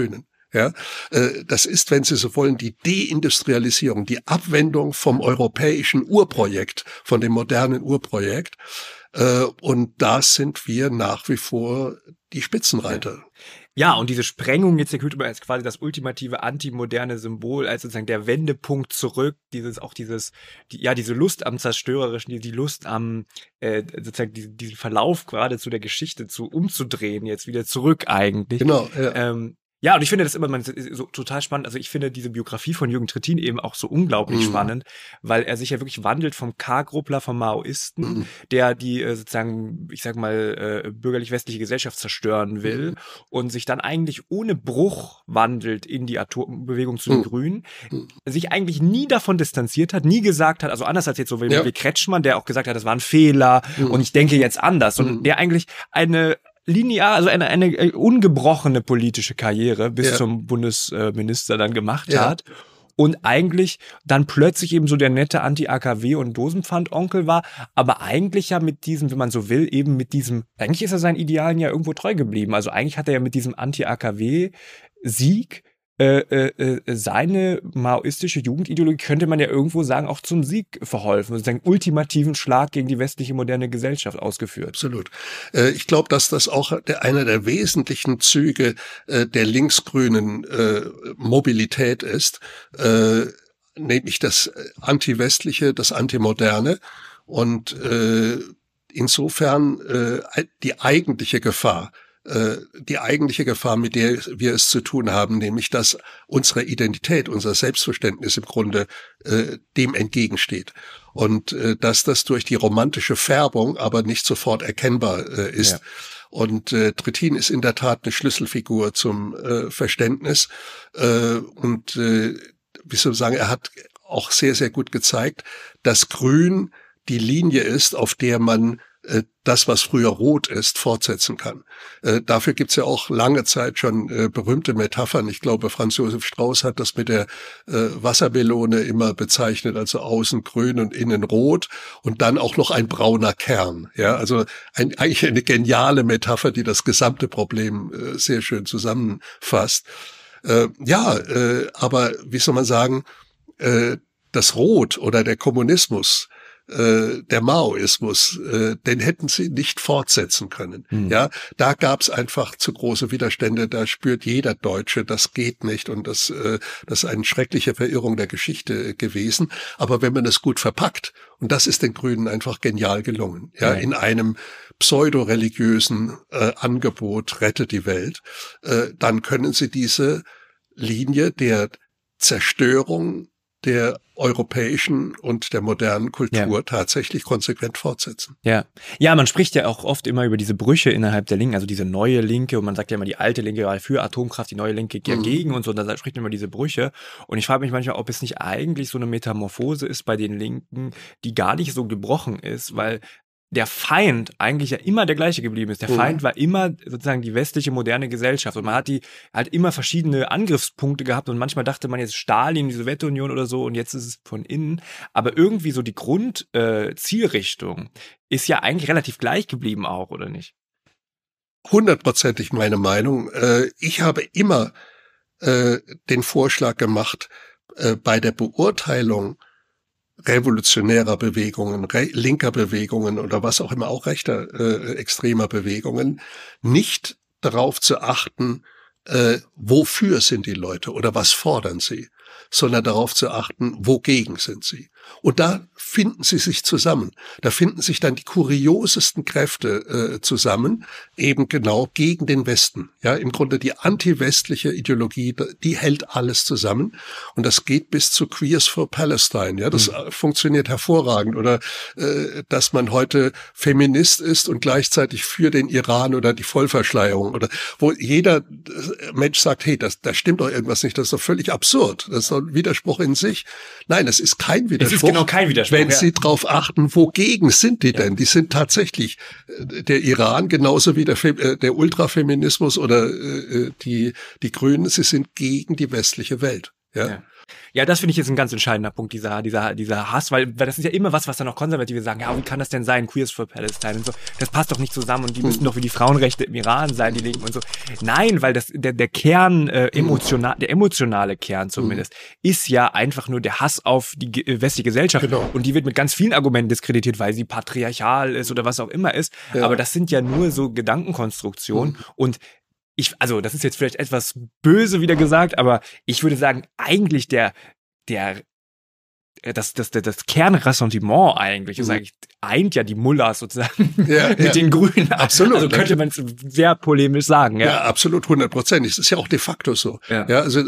Ja, das ist, wenn Sie so wollen, die Deindustrialisierung, die Abwendung vom europäischen Urprojekt, von dem modernen Urprojekt. Und da sind wir nach wie vor die Spitzenreiter. Ja, und diese Sprengung jetzt der Kultur als quasi das ultimative antimoderne Symbol, als sozusagen der Wendepunkt zurück, diese Lust am Zerstörerischen, die Lust am, sozusagen diesen Verlauf gerade zu der Geschichte umzudrehen, jetzt wieder zurück eigentlich. Genau, ja. Ja, und ich finde das immer so total spannend. Also ich finde diese Biografie von Jürgen Trittin eben auch so unglaublich spannend, weil er sich ja wirklich wandelt vom K-Gruppler, vom Maoisten, der die sozusagen, ich sag mal, bürgerlich-westliche Gesellschaft zerstören will und sich dann eigentlich ohne Bruch wandelt in die Atombewegung zu den Grünen, sich eigentlich nie davon distanziert hat, nie gesagt hat, also anders als jetzt so wie Kretschmann, der auch gesagt hat, das war ein Fehler und ich denke jetzt anders, sondern der eigentlich eine ungebrochene politische Karriere bis zum Bundesminister dann gemacht hat und eigentlich dann plötzlich eben so der nette Anti-AKW- und Dosenpfand-Onkel war, aber eigentlich ja mit diesem, wenn man so will, eben mit diesem, eigentlich ist er seinen Idealen ja irgendwo treu geblieben. Also eigentlich hat er ja mit diesem Anti-AKW-Sieg seine maoistische Jugendideologie, könnte man ja irgendwo sagen, auch zum Sieg verholfen, sozusagen ultimativen Schlag gegen die westliche moderne Gesellschaft ausgeführt. Absolut. Ich glaube, dass das auch einer der wesentlichen Züge der linksgrünen Mobilität ist, nämlich das Anti-Westliche, das Antimoderne und insofern die eigentliche Gefahr, mit der wir es zu tun haben, nämlich dass unsere Identität, unser Selbstverständnis im Grunde dem entgegensteht. Und dass das durch die romantische Färbung aber nicht sofort erkennbar ist. Ja. Und Trittin ist in der Tat eine Schlüsselfigur zum Verständnis. Und wie soll ich sagen, er hat auch sehr, sehr gut gezeigt, dass Grün die Linie ist, auf der man das, was früher rot ist, fortsetzen kann. Dafür gibt's ja auch lange Zeit schon berühmte Metaphern. Ich glaube, Franz Josef Strauß hat das mit der Wassermelone immer bezeichnet, also außen grün und innen rot und dann auch noch ein brauner Kern. Ja, also eigentlich eine geniale Metapher, die das gesamte Problem sehr schön zusammenfasst. Aber wie soll man sagen, das Rot oder der Kommunismus, der Maoismus, den hätten sie nicht fortsetzen können. Ja, da gab es einfach zu große Widerstände. Da spürt jeder Deutsche, das geht nicht und das ist eine schreckliche Verirrung der Geschichte gewesen. Aber wenn man es gut verpackt, und das ist den Grünen einfach genial gelungen, ja, in einem pseudo-religiösen Angebot rettet die Welt, dann können sie diese Linie der Zerstörung der europäischen und der modernen Kultur tatsächlich konsequent fortsetzen. Ja, man spricht ja auch oft immer über diese Brüche innerhalb der Linken, also diese neue Linke, und man sagt ja immer, die alte Linke war für Atomkraft, die neue Linke dagegen und so, und da spricht man immer diese Brüche. Und ich frage mich manchmal, ob es nicht eigentlich so eine Metamorphose ist bei den Linken, die gar nicht so gebrochen ist, weil der Feind eigentlich ja immer der gleiche geblieben ist. Der Feind war immer sozusagen die westliche moderne Gesellschaft und man hat die halt immer verschiedene Angriffspunkte gehabt und manchmal dachte man jetzt Stalin, die Sowjetunion oder so und jetzt ist es von innen. Aber irgendwie so die Grundzielrichtung ist ja eigentlich relativ gleich geblieben auch, oder nicht? 100%ig meine Meinung. Ich habe immer den Vorschlag gemacht, bei der Beurteilung revolutionärer Bewegungen, linker Bewegungen oder was auch immer, auch rechter extremer Bewegungen, nicht darauf zu achten, wofür sind die Leute oder was fordern sie, sondern darauf zu achten, wogegen sind sie. Und da finden sie sich zusammen. Da finden sich dann die kuriosesten Kräfte zusammen, eben genau gegen den Westen. Ja, im Grunde die anti-westliche Ideologie, die hält alles zusammen. Und das geht bis zu Queers for Palestine. Ja, das funktioniert hervorragend. Oder dass man heute Feminist ist und gleichzeitig für den Iran oder die Vollverschleierung. Oder wo jeder Mensch sagt, hey, da stimmt doch irgendwas nicht. Das ist doch völlig absurd. Das ist doch ein Widerspruch in sich. Nein, es ist kein Widerspruch. Es ist genau kein Widerspruch. Wenn Sie darauf achten, wogegen sind die denn? Die sind tatsächlich der Iran genauso wie der Ultrafeminismus oder die Grünen. Sie sind gegen die westliche Welt. Ja. Ja, das finde ich jetzt ein ganz entscheidender Punkt, dieser Hass, weil das ist ja immer was dann auch Konservative sagen, ja, wie kann das denn sein, Queers for Palestine und so, das passt doch nicht zusammen und die müssen doch für die Frauenrechte im Iran sein, die Linken und so. Nein, weil der Kern, der emotionale Kern zumindest, ist ja einfach nur der Hass auf die westliche Gesellschaft. Genau. Und die wird mit ganz vielen Argumenten diskreditiert, weil sie patriarchal ist oder was auch immer ist. Ja. Aber das sind ja nur so Gedankenkonstruktionen und also das ist jetzt vielleicht etwas böse wieder gesagt, aber ich würde sagen, eigentlich das Kernressentiment eigentlich ist eigentlich, eint ja die Mullahs sozusagen mit den Grünen. Absolut. Also könnte man es sehr polemisch sagen. Ja, absolut, 100%. Das ist ja auch de facto so. Ja, also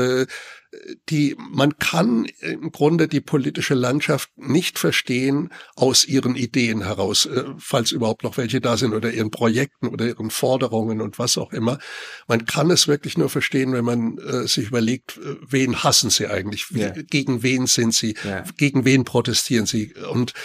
man kann im Grunde die politische Landschaft nicht verstehen aus ihren Ideen heraus, falls überhaupt noch welche da sind, oder ihren Projekten oder ihren Forderungen und was auch immer. Man kann es wirklich nur verstehen, wenn man sich überlegt, wen hassen sie eigentlich, gegen wen sind sie, gegen wen protestieren sie. Und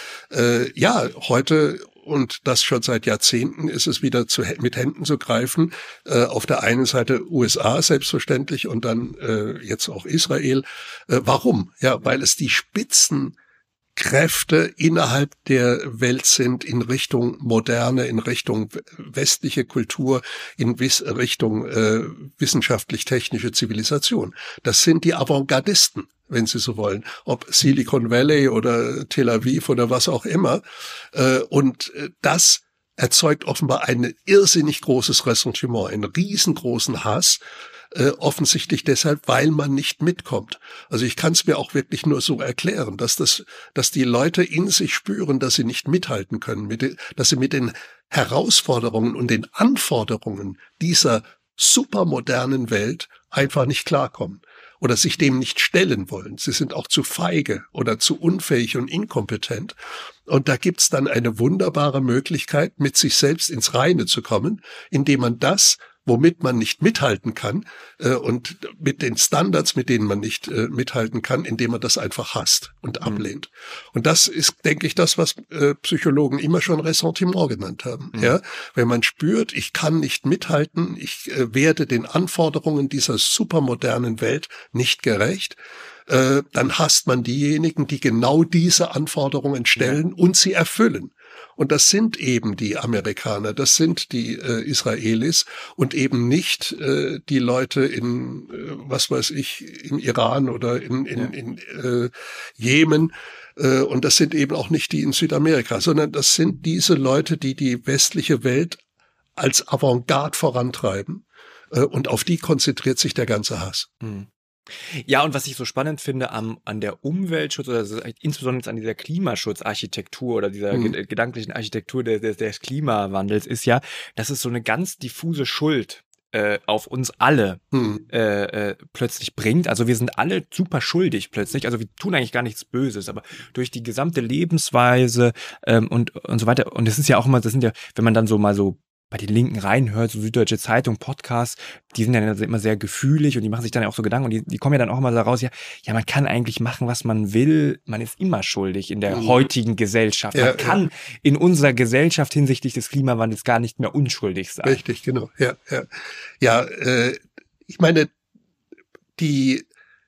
heute, und das schon seit Jahrzehnten, ist es wieder mit Händen zu greifen. Auf der einen Seite USA selbstverständlich und dann jetzt auch Israel. Warum? Ja, weil es die Spitzenkräfte innerhalb der Welt sind in Richtung Moderne, in Richtung westliche Kultur, in Richtung wissenschaftlich-technische Zivilisation. Das sind die Avantgardisten, wenn Sie so wollen, ob Silicon Valley oder Tel Aviv oder was auch immer. Und das erzeugt offenbar ein irrsinnig großes Ressentiment, einen riesengroßen Hass, offensichtlich deshalb, weil man nicht mitkommt. Also ich kann es mir auch wirklich nur so erklären, dass die Leute in sich spüren, dass sie nicht mithalten können, dass sie mit den Herausforderungen und den Anforderungen dieser supermodernen Welt einfach nicht klarkommen oder sich dem nicht stellen wollen. Sie sind auch zu feige oder zu unfähig und inkompetent. Und da gibt's dann eine wunderbare Möglichkeit, mit sich selbst ins Reine zu kommen, indem man das, womit man nicht mithalten kann, und mit den Standards, mit denen man nicht mithalten kann, indem man das einfach hasst und ablehnt. Und das ist, denke ich, das, was Psychologen immer schon Ressentiment genannt haben. Ja, wenn man spürt, ich kann nicht mithalten, ich werde den Anforderungen dieser supermodernen Welt nicht gerecht, dann hasst man diejenigen, die genau diese Anforderungen stellen und sie erfüllen. Und das sind eben die Amerikaner, das sind die Israelis und eben nicht die Leute in, was weiß ich, im Iran oder in Jemen. Und das sind eben auch nicht die in Südamerika, sondern das sind diese Leute, die die westliche Welt als Avantgarde vorantreiben. Und auf die konzentriert sich der ganze Hass. Ja, und was ich so spannend finde an der Umweltschutz oder insbesondere an dieser Klimaschutzarchitektur oder dieser gedanklichen Architektur des Klimawandels ist ja, dass es so eine ganz diffuse Schuld auf uns alle plötzlich bringt. Also wir sind alle super schuldig plötzlich. Also wir tun eigentlich gar nichts Böses, aber durch die gesamte Lebensweise und so weiter. Und es ist ja auch immer, das sind ja, wenn man dann so mal so bei den Linken reinhört, so Süddeutsche Zeitung, Podcasts, die sind ja immer sehr gefühlig und die machen sich dann ja auch so Gedanken und die kommen ja dann auch immer da raus, ja, man kann eigentlich machen, was man will, man ist immer schuldig in der heutigen Gesellschaft. Man kann in unserer Gesellschaft hinsichtlich des Klimawandels gar nicht mehr unschuldig sein. Richtig, genau. Ja, ich meine, die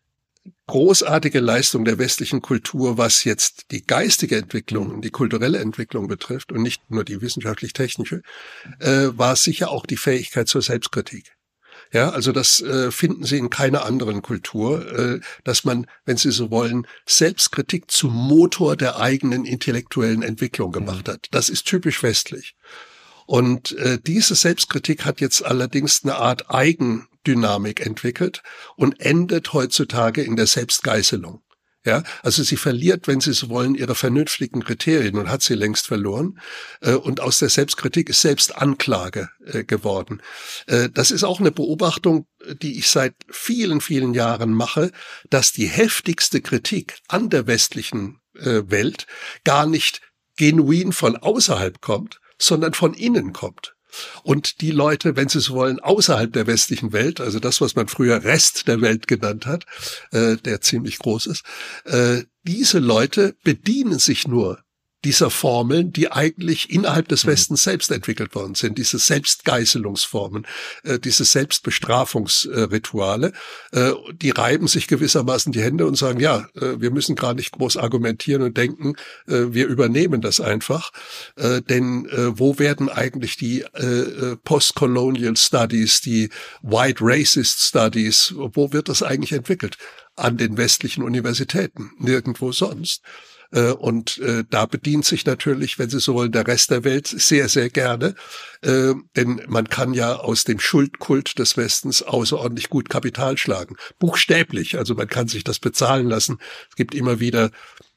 großartige Leistung der westlichen Kultur, was jetzt die geistige Entwicklung und die kulturelle Entwicklung betrifft und nicht nur die wissenschaftlich-technische, war sicher auch die Fähigkeit zur Selbstkritik. Ja, also das finden Sie in keiner anderen Kultur, dass man, wenn Sie so wollen, Selbstkritik zum Motor der eigenen intellektuellen Entwicklung gemacht hat. Das ist typisch westlich. Und diese Selbstkritik hat jetzt allerdings eine Art Eigendynamik entwickelt und endet heutzutage in der Selbstgeißelung. Ja, also sie verliert, wenn Sie so wollen, ihre vernünftigen Kriterien und hat sie längst verloren. Und aus der Selbstkritik ist Selbstanklage geworden. Das ist auch eine Beobachtung, die ich seit vielen, vielen Jahren mache, dass die heftigste Kritik an der westlichen Welt gar nicht genuin von außerhalb kommt, sondern von innen kommt. Und die Leute, wenn sie so wollen, außerhalb der westlichen Welt, also das, was man früher Rest der Welt genannt hat, der ziemlich groß ist, diese Leute bedienen sich nur dieser Formeln, die eigentlich innerhalb des Westens selbst entwickelt worden sind, diese Selbstgeißelungsformen, diese Selbstbestrafungsrituale, die reiben sich gewissermaßen die Hände und sagen, ja, wir müssen gar nicht groß argumentieren und denken, wir übernehmen das einfach, denn wo werden eigentlich die Postcolonial Studies, die White Racist Studies, wo wird das eigentlich entwickelt? An den westlichen Universitäten, nirgendwo sonst. Und da bedient sich natürlich, wenn Sie so wollen, der Rest der Welt sehr, sehr gerne. Denn man kann ja aus dem Schuldkult des Westens außerordentlich gut Kapital schlagen. Buchstäblich, also man kann sich das bezahlen lassen. Es gibt immer wieder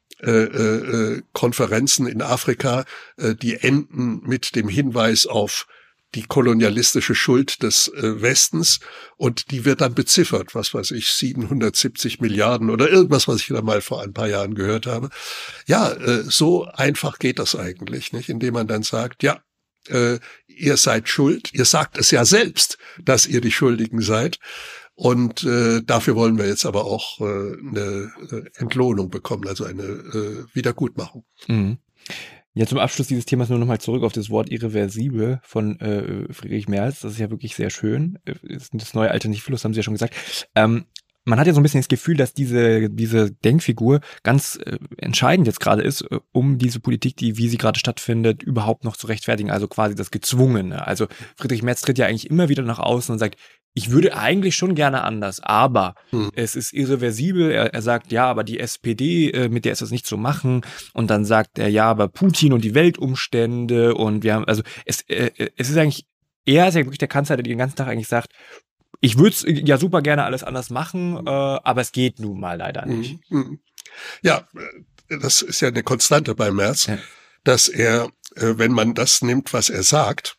Konferenzen in Afrika, die enden mit dem Hinweis auf die kolonialistische Schuld des Westens, und die wird dann beziffert, was weiß ich, 770 Milliarden oder irgendwas, was ich da mal vor ein paar Jahren gehört habe. Ja, so einfach geht das eigentlich, nicht? Indem man dann sagt, ja, ihr seid schuld, ihr sagt es ja selbst, dass ihr die Schuldigen seid, und dafür wollen wir jetzt aber auch eine Entlohnung bekommen, also eine Wiedergutmachung. Mhm. Ja, zum Abschluss dieses Themas nur nochmal zurück auf das Wort irreversibel von Friedrich Merz. Das ist ja wirklich sehr schön. Das neue Alternativlos haben Sie ja schon gesagt. Man hat ja so ein bisschen das Gefühl, dass diese Denkfigur ganz entscheidend jetzt gerade ist, um diese Politik, die, wie sie gerade stattfindet, überhaupt noch zu rechtfertigen. Also quasi das Gezwungene. Also Friedrich Merz tritt ja eigentlich immer wieder nach außen und sagt, ich würde eigentlich schon gerne anders, aber es ist irreversibel. Er sagt, ja, aber die SPD, mit der ist das nicht zu machen. Und dann sagt er, ja, aber Putin und die Weltumstände, und wir haben, also es ist eigentlich, er ist ja wirklich der Kanzler, der den ganzen Tag eigentlich sagt, ich würde es ja super gerne alles anders machen, aber es geht nun mal leider nicht. Ja, das ist ja eine Konstante bei Merz, dass er, wenn man das nimmt, was er sagt,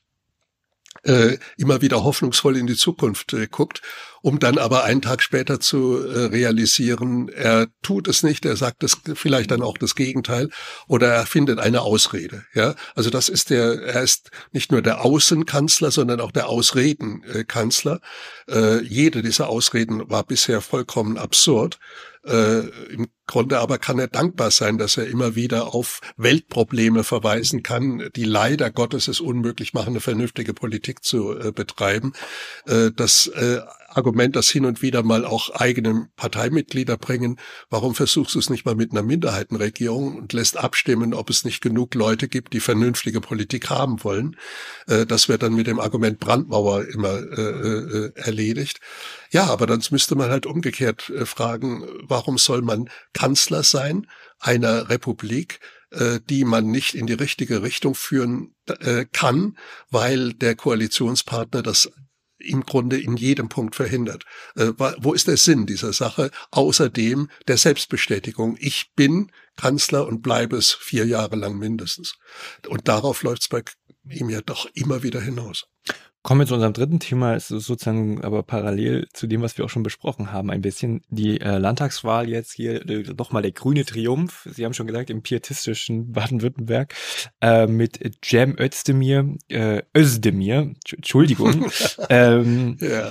immer wieder hoffnungsvoll in die Zukunft guckt, um dann aber einen Tag später zu realisieren, er tut es nicht, er sagt es vielleicht dann auch das Gegenteil, oder er findet eine Ausrede. Ja, also das ist er ist nicht nur der Außenkanzler, sondern auch der Ausredenkanzler. Jede dieser Ausreden war bisher vollkommen absurd. Im Grunde aber kann er dankbar sein, dass er immer wieder auf Weltprobleme verweisen kann, die leider Gottes es unmöglich machen, eine vernünftige Politik zu betreiben. Das Argument, das hin und wieder mal auch eigene Parteimitglieder bringen, warum versuchst du es nicht mal mit einer Minderheitenregierung und lässt abstimmen, ob es nicht genug Leute gibt, die vernünftige Politik haben wollen. Das wird dann mit dem Argument Brandmauer immer erledigt. Ja, aber dann müsste man halt umgekehrt fragen, warum soll man Kanzler sein einer Republik, die man nicht in die richtige Richtung führen kann, weil der Koalitionspartner das im Grunde in jedem Punkt verhindert. Wo ist der Sinn dieser Sache? Außerdem der Selbstbestätigung. Ich bin Kanzler und bleibe es 4 Jahre lang mindestens. Und darauf läuft es bei ihm ja doch immer wieder hinaus. Kommen wir zu unserem dritten Thema, es ist sozusagen aber parallel zu dem, was wir auch schon besprochen haben, ein bisschen die Landtagswahl jetzt hier, nochmal der grüne Triumph, Sie haben schon gesagt, im pietistischen Baden-Württemberg, mit Cem Özdemir, Entschuldigung. Ja.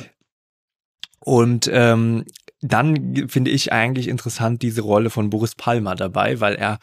Und dann finde ich eigentlich interessant diese Rolle von Boris Palmer dabei, weil er,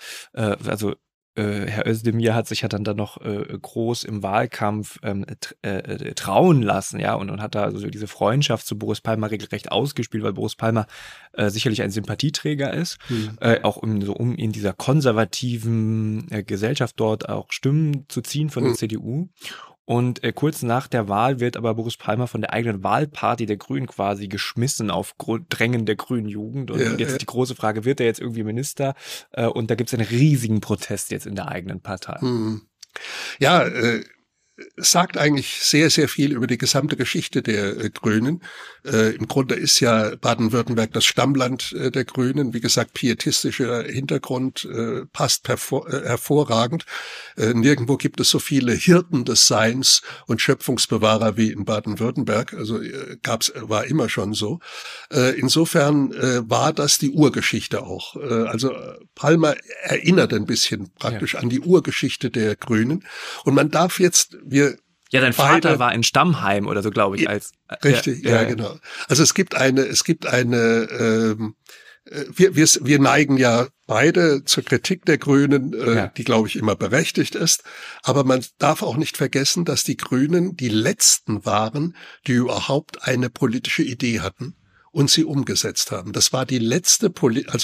Herr Özdemir hat sich ja dann noch groß im Wahlkampf trauen lassen, ja, und hat da also diese Freundschaft zu Boris Palmer regelrecht ausgespielt, weil Boris Palmer sicherlich ein Sympathieträger ist, auch um in dieser konservativen Gesellschaft dort auch Stimmen zu ziehen von der CDU. Und kurz nach der Wahl wird aber Boris Palmer von der eigenen Wahlparty der Grünen quasi geschmissen auf Drängen der grünen Jugend. Und jetzt ist die große Frage, wird er jetzt irgendwie Minister? Und da gibt es einen riesigen Protest jetzt in der eigenen Partei. Ja, sagt eigentlich sehr, sehr viel über die gesamte Geschichte der Grünen. Im Grunde ist ja Baden-Württemberg das Stammland der Grünen. Wie gesagt, pietistischer Hintergrund passt hervorragend. Nirgendwo gibt es so viele Hirten des Seins und Schöpfungsbewahrer wie in Baden-Württemberg. Also war immer schon so. Insofern war das die Urgeschichte auch. Also Palmer erinnert ein bisschen praktisch an die Urgeschichte der Grünen. Und man darf jetzt dein Vater war in Stammheim oder so, glaube ich. Richtig, ja, genau. Also es gibt eine wir neigen ja beide zur Kritik der Grünen, die, glaube ich, immer berechtigt ist. Aber man darf auch nicht vergessen, dass die Grünen die letzten waren, die überhaupt eine politische Idee hatten und sie umgesetzt haben. Das war die letzte,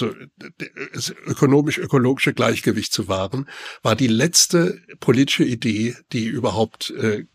das ökonomisch-ökologische Gleichgewicht zu wahren, war die letzte politische Idee, die überhaupt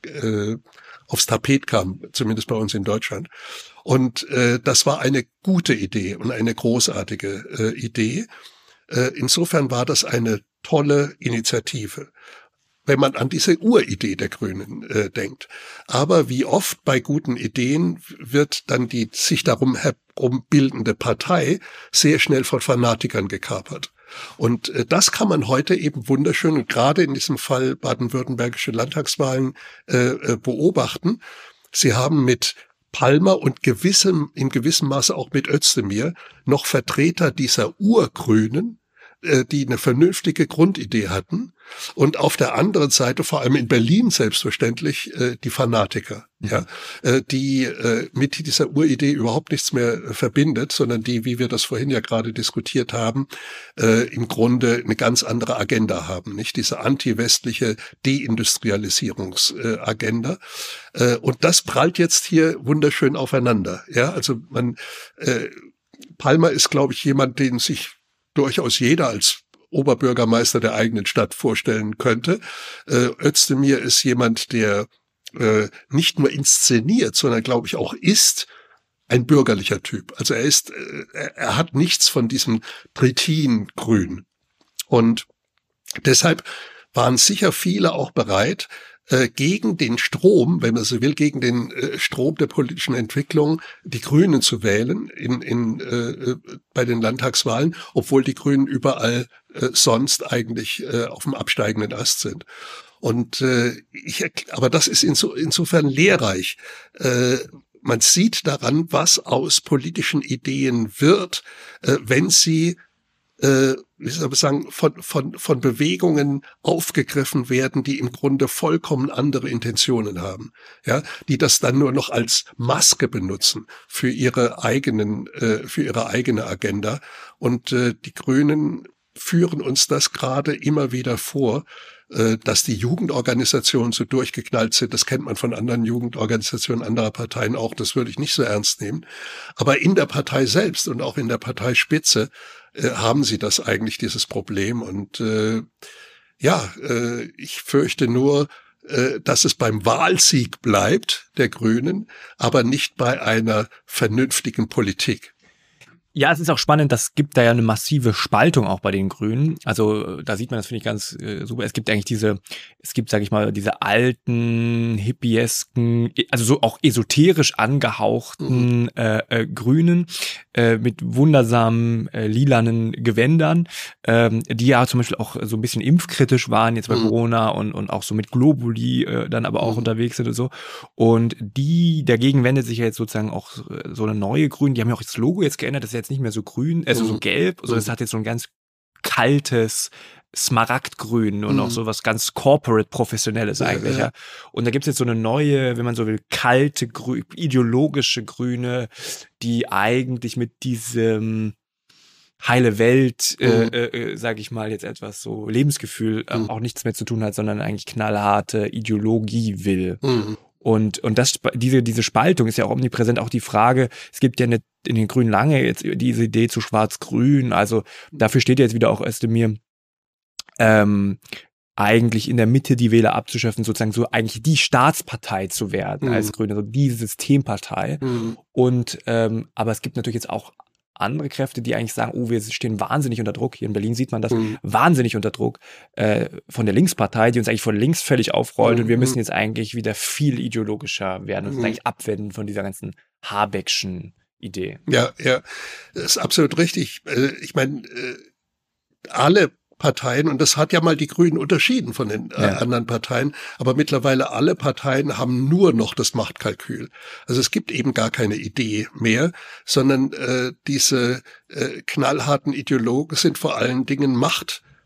aufs Tapet kam, zumindest bei uns in Deutschland. Und das war eine gute Idee und eine großartige Idee. Insofern war das eine tolle Initiative, wenn man an diese Uridee der Grünen denkt. Aber wie oft bei guten Ideen wird dann die sich darum herum bildende Partei sehr schnell von Fanatikern gekapert. Und das kann man heute eben wunderschön und gerade in diesem Fall baden-württembergische Landtagswahlen beobachten. Sie haben mit Palmer und in gewissem Maße auch mit Özdemir noch Vertreter dieser Urgrünen, die eine vernünftige Grundidee hatten. Und auf der anderen Seite, vor allem in Berlin selbstverständlich, die Fanatiker, die mit dieser Uridee überhaupt nichts mehr verbindet, sondern die, wie wir das vorhin ja gerade diskutiert haben, im Grunde eine ganz andere Agenda haben, nicht? Diese anti-westliche Deindustrialisierungsagenda. Und das prallt jetzt hier wunderschön aufeinander. Ja, also Palmer ist, glaube ich, jemand, den sich durchaus jeder als Oberbürgermeister der eigenen Stadt vorstellen könnte. Özdemir ist jemand, der nicht nur inszeniert, sondern, glaube ich, auch ist ein bürgerlicher Typ. Also er hat nichts von diesem Trittin-Grün. Und deshalb waren sicher viele auch bereit, gegen den Strom, wenn man so will, gegen den Strom der politischen Entwicklung, die Grünen zu wählen bei den Landtagswahlen, obwohl die Grünen überall sonst eigentlich auf dem absteigenden Ast sind. Und aber das ist insofern lehrreich. Man sieht daran, was aus politischen Ideen wird, wenn sie wie soll man sagen, von Bewegungen aufgegriffen werden, die im Grunde vollkommen andere Intentionen haben, ja, die das dann nur noch als Maske benutzen für ihre eigene Agenda. Und die Grünen führen uns das gerade immer wieder vor, dass die Jugendorganisationen so durchgeknallt sind. Das kennt man von anderen Jugendorganisationen anderer Parteien auch. Das würde ich nicht so ernst nehmen. Aber in der Partei selbst und auch in der Parteispitze haben sie das eigentlich, dieses Problem. Und ich fürchte nur, dass es beim Wahlsieg bleibt, der Grünen, aber nicht bei einer vernünftigen Politik. Ja, es ist auch spannend, das gibt da ja eine massive Spaltung auch bei den Grünen. Also da sieht man, das finde ich ganz super. Es gibt eigentlich sage ich mal, diese alten, hippiesken, also so auch esoterisch angehauchten Grünen mit wundersamen lilanen Gewändern, die ja zum Beispiel auch so ein bisschen impfkritisch waren jetzt bei Corona und auch so mit Globuli dann aber auch unterwegs sind und so. Und die dagegen wendet sich ja jetzt sozusagen auch so eine neue Grün. Die haben ja auch das Logo jetzt geändert, das ist jetzt nicht mehr so grün, also so gelb, sondern es hat jetzt so ein ganz kaltes Smaragdgrün und auch so was ganz corporate professionelles eigentlich, ja. Und da gibt's jetzt so eine neue, wenn man so will, kalte, ideologische Grüne, die eigentlich mit diesem heile Welt, sage ich mal jetzt etwas so Lebensgefühl auch nichts mehr zu tun hat, sondern eigentlich knallharte Ideologie will. Und diese Spaltung ist ja auch omnipräsent. Auch die Frage, es gibt ja in den Grünen lange jetzt diese Idee zu Schwarz-Grün. Also dafür steht jetzt wieder auch Özdemir, eigentlich in der Mitte die Wähler abzuschöpfen, sozusagen so eigentlich die Staatspartei zu werden als Grüne, also diese Systempartei. Und aber es gibt natürlich jetzt auch andere Kräfte, die eigentlich sagen, wir stehen wahnsinnig unter Druck. Hier in Berlin sieht man das, wahnsinnig unter Druck von der Linkspartei, die uns eigentlich von links völlig aufrollt und wir müssen jetzt eigentlich wieder viel ideologischer werden und uns eigentlich abwenden von dieser ganzen Habeckschen Idee. Ja, das ist absolut richtig. Ich meine, alle Parteien, und das hat ja mal die Grünen unterschieden von den anderen Parteien, aber mittlerweile alle Parteien haben nur noch das Machtkalkül. Also es gibt eben gar keine Idee mehr, sondern diese knallharten Ideologen sind vor allen Dingen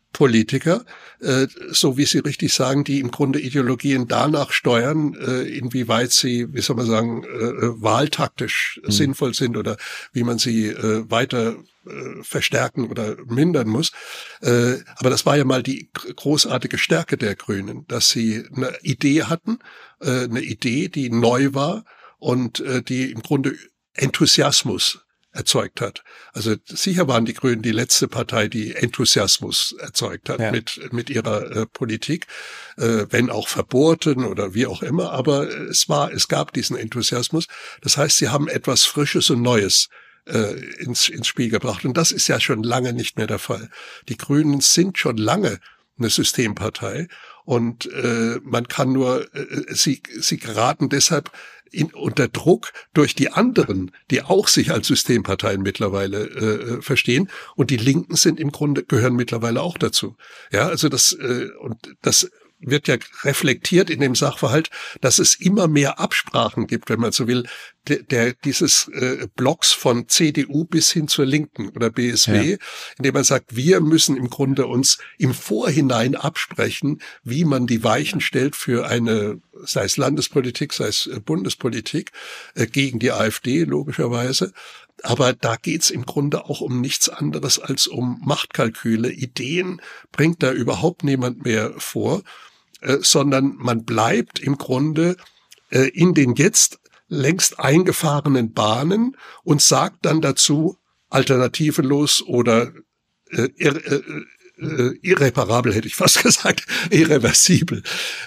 Politiker, so wie Sie richtig sagen, die im Grunde Ideologien danach steuern, inwieweit sie, wie soll man sagen, wahltaktisch sinnvoll sind oder wie man sie weiter verstärken oder mindern muss. Aber das war ja mal die großartige Stärke der Grünen, dass sie eine Idee hatten, eine Idee, die neu war und die im Grunde Enthusiasmus erzeugt hat. Also sicher waren die Grünen die letzte Partei, die Enthusiasmus erzeugt hat mit ihrer Politik, wenn auch verboten oder wie auch immer, aber es gab diesen Enthusiasmus. Das heißt, sie haben etwas Frisches und Neues ins Spiel gebracht. Und das ist ja schon lange nicht mehr der Fall. Die Grünen sind schon lange eine Systempartei und man kann nur, sie geraten deshalb unter Druck durch die anderen, die auch sich als Systemparteien mittlerweile verstehen. Und die Linken sind im Grunde, gehören mittlerweile auch dazu. Ja, also das wird ja reflektiert in dem Sachverhalt, dass es immer mehr Absprachen gibt, wenn man so will, dieses Blocks von CDU bis hin zur Linken oder BSW, indem man sagt, wir müssen im Grunde uns im Vorhinein absprechen, wie man die Weichen stellt für eine, sei es Landespolitik, sei es Bundespolitik, gegen die AfD logischerweise. Aber da geht's im Grunde auch um nichts anderes als um Machtkalküle. Ideen bringt da überhaupt niemand mehr vor, sondern man bleibt im Grunde in den jetzt längst eingefahrenen Bahnen und sagt dann dazu alternativelos oder irreparabel, hätte ich fast gesagt, irreversibel.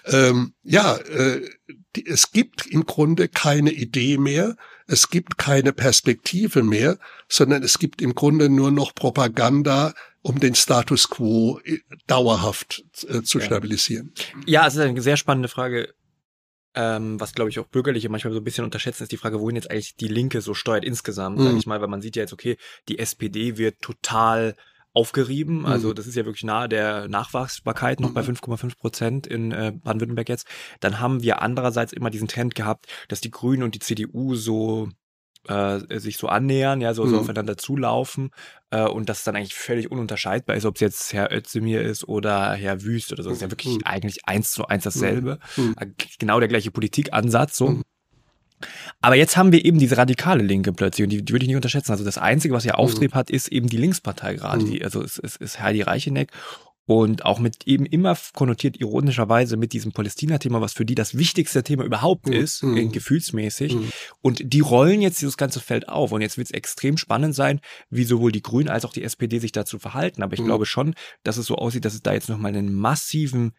Es gibt im Grunde keine Idee mehr, es gibt keine Perspektive mehr, sondern es gibt im Grunde nur noch Propaganda, um den Status quo dauerhaft zu stabilisieren. Ja, es ist eine sehr spannende Frage. Was, glaube ich, auch Bürgerliche manchmal so ein bisschen unterschätzen, ist die Frage, wohin jetzt eigentlich die Linke so steuert insgesamt, sage ich mal, weil man sieht ja jetzt, okay, die SPD wird total aufgerieben, also das ist ja wirklich nahe der Nachwachsbarkeit, noch bei 5,5% in Baden-Württemberg jetzt. Dann haben wir andererseits immer diesen Trend gehabt, dass die Grünen und die CDU so sich so annähern, ja, so aufeinander zulaufen und das dann eigentlich völlig ununterscheidbar ist, ob es jetzt Herr Özdemir ist oder Herr Wüst oder so. Das ist ja wirklich eigentlich 1:1 dasselbe. Genau der gleiche Politikansatz, so. Aber jetzt haben wir eben diese radikale Linke plötzlich und die würde ich nicht unterschätzen. Also das Einzige, was ja Auftrieb hat, ist eben die Linkspartei gerade. Also es ist Heidi Reicheneck und auch mit eben immer konnotiert ironischerweise mit diesem Palästina-Thema, was für die das wichtigste Thema überhaupt ist, gefühlsmäßig. Und die rollen jetzt dieses ganze Feld auf. Und jetzt wird es extrem spannend sein, wie sowohl die Grünen als auch die SPD sich dazu verhalten. Aber ich glaube schon, dass es so aussieht, dass es da jetzt nochmal einen massiven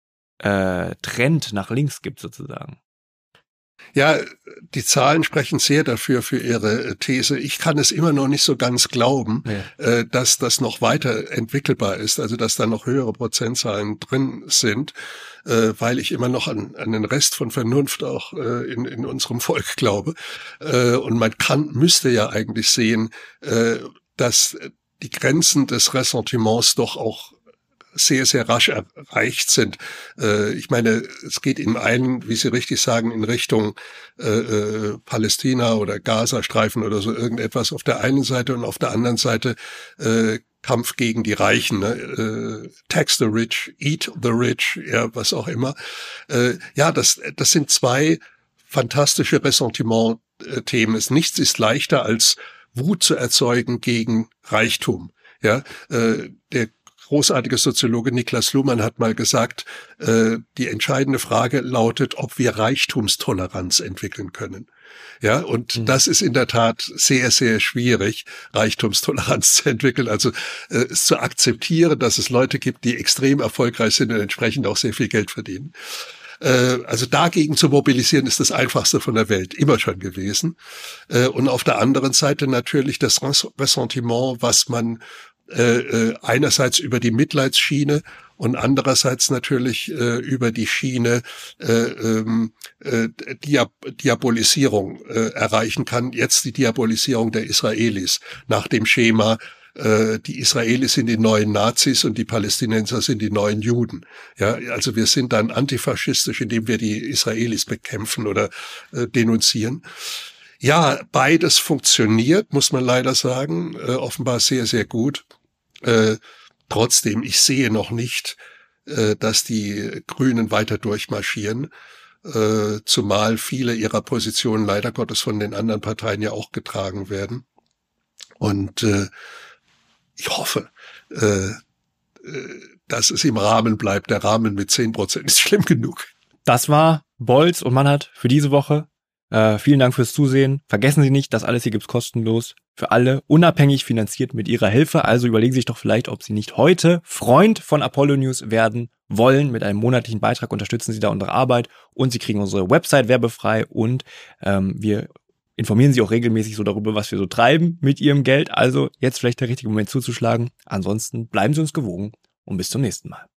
Trend nach links gibt sozusagen. Ja, die Zahlen sprechen sehr dafür, für Ihre These. Ich kann es immer noch nicht so ganz glauben, dass das noch weiter entwickelbar ist, also dass da noch höhere Prozentzahlen drin sind, weil ich immer noch an den Rest von Vernunft auch in unserem Volk glaube. Und man müsste ja eigentlich sehen, dass die Grenzen des Ressentiments doch auch sehr, sehr rasch erreicht sind. Ich meine, es geht im einen, wie Sie richtig sagen, in Richtung Palästina oder Gazastreifen oder so irgendetwas auf der einen Seite und auf der anderen Seite Kampf gegen die Reichen, ne? Tax the rich, eat the rich, ja, was auch immer. Das sind zwei fantastische Ressentiment-Themen. Nichts ist leichter als Wut zu erzeugen gegen Reichtum. Ja, der großartige Soziologe Niklas Luhmann hat mal gesagt, die entscheidende Frage lautet, ob wir Reichtumstoleranz entwickeln können. Ja, und das ist in der Tat sehr, sehr schwierig, Reichtumstoleranz zu entwickeln, also es zu akzeptieren, dass es Leute gibt, die extrem erfolgreich sind und entsprechend auch sehr viel Geld verdienen. Also dagegen zu mobilisieren, ist das Einfachste von der Welt, immer schon gewesen. Und auf der anderen Seite natürlich das Ressentiment, was man einerseits über die Mitleidsschiene und andererseits natürlich über die Schiene Diabolisierung erreichen kann. Jetzt die Diabolisierung der Israelis nach dem Schema, die Israelis sind die neuen Nazis und die Palästinenser sind die neuen Juden. Ja, also wir sind dann antifaschistisch, indem wir die Israelis bekämpfen oder denunzieren. Ja, beides funktioniert, muss man leider sagen, offenbar sehr, sehr gut. Trotzdem, ich sehe noch nicht, dass die Grünen weiter durchmarschieren, zumal viele ihrer Positionen leider Gottes von den anderen Parteien ja auch getragen werden. Und ich hoffe, dass es im Rahmen bleibt. Der Rahmen mit 10% ist schlimm genug. Das war Bolz und Mannhardt für diese Woche. Vielen Dank fürs Zusehen. Vergessen Sie nicht, das alles hier gibt's kostenlos für alle, unabhängig finanziert mit Ihrer Hilfe. Also überlegen Sie sich doch vielleicht, ob Sie nicht heute Freund von Apollo News werden wollen. Mit einem monatlichen Beitrag unterstützen Sie da unsere Arbeit und Sie kriegen unsere Website werbefrei und wir informieren Sie auch regelmäßig so darüber, was wir so treiben mit Ihrem Geld. Also jetzt vielleicht der richtige Moment zuzuschlagen. Ansonsten bleiben Sie uns gewogen und bis zum nächsten Mal.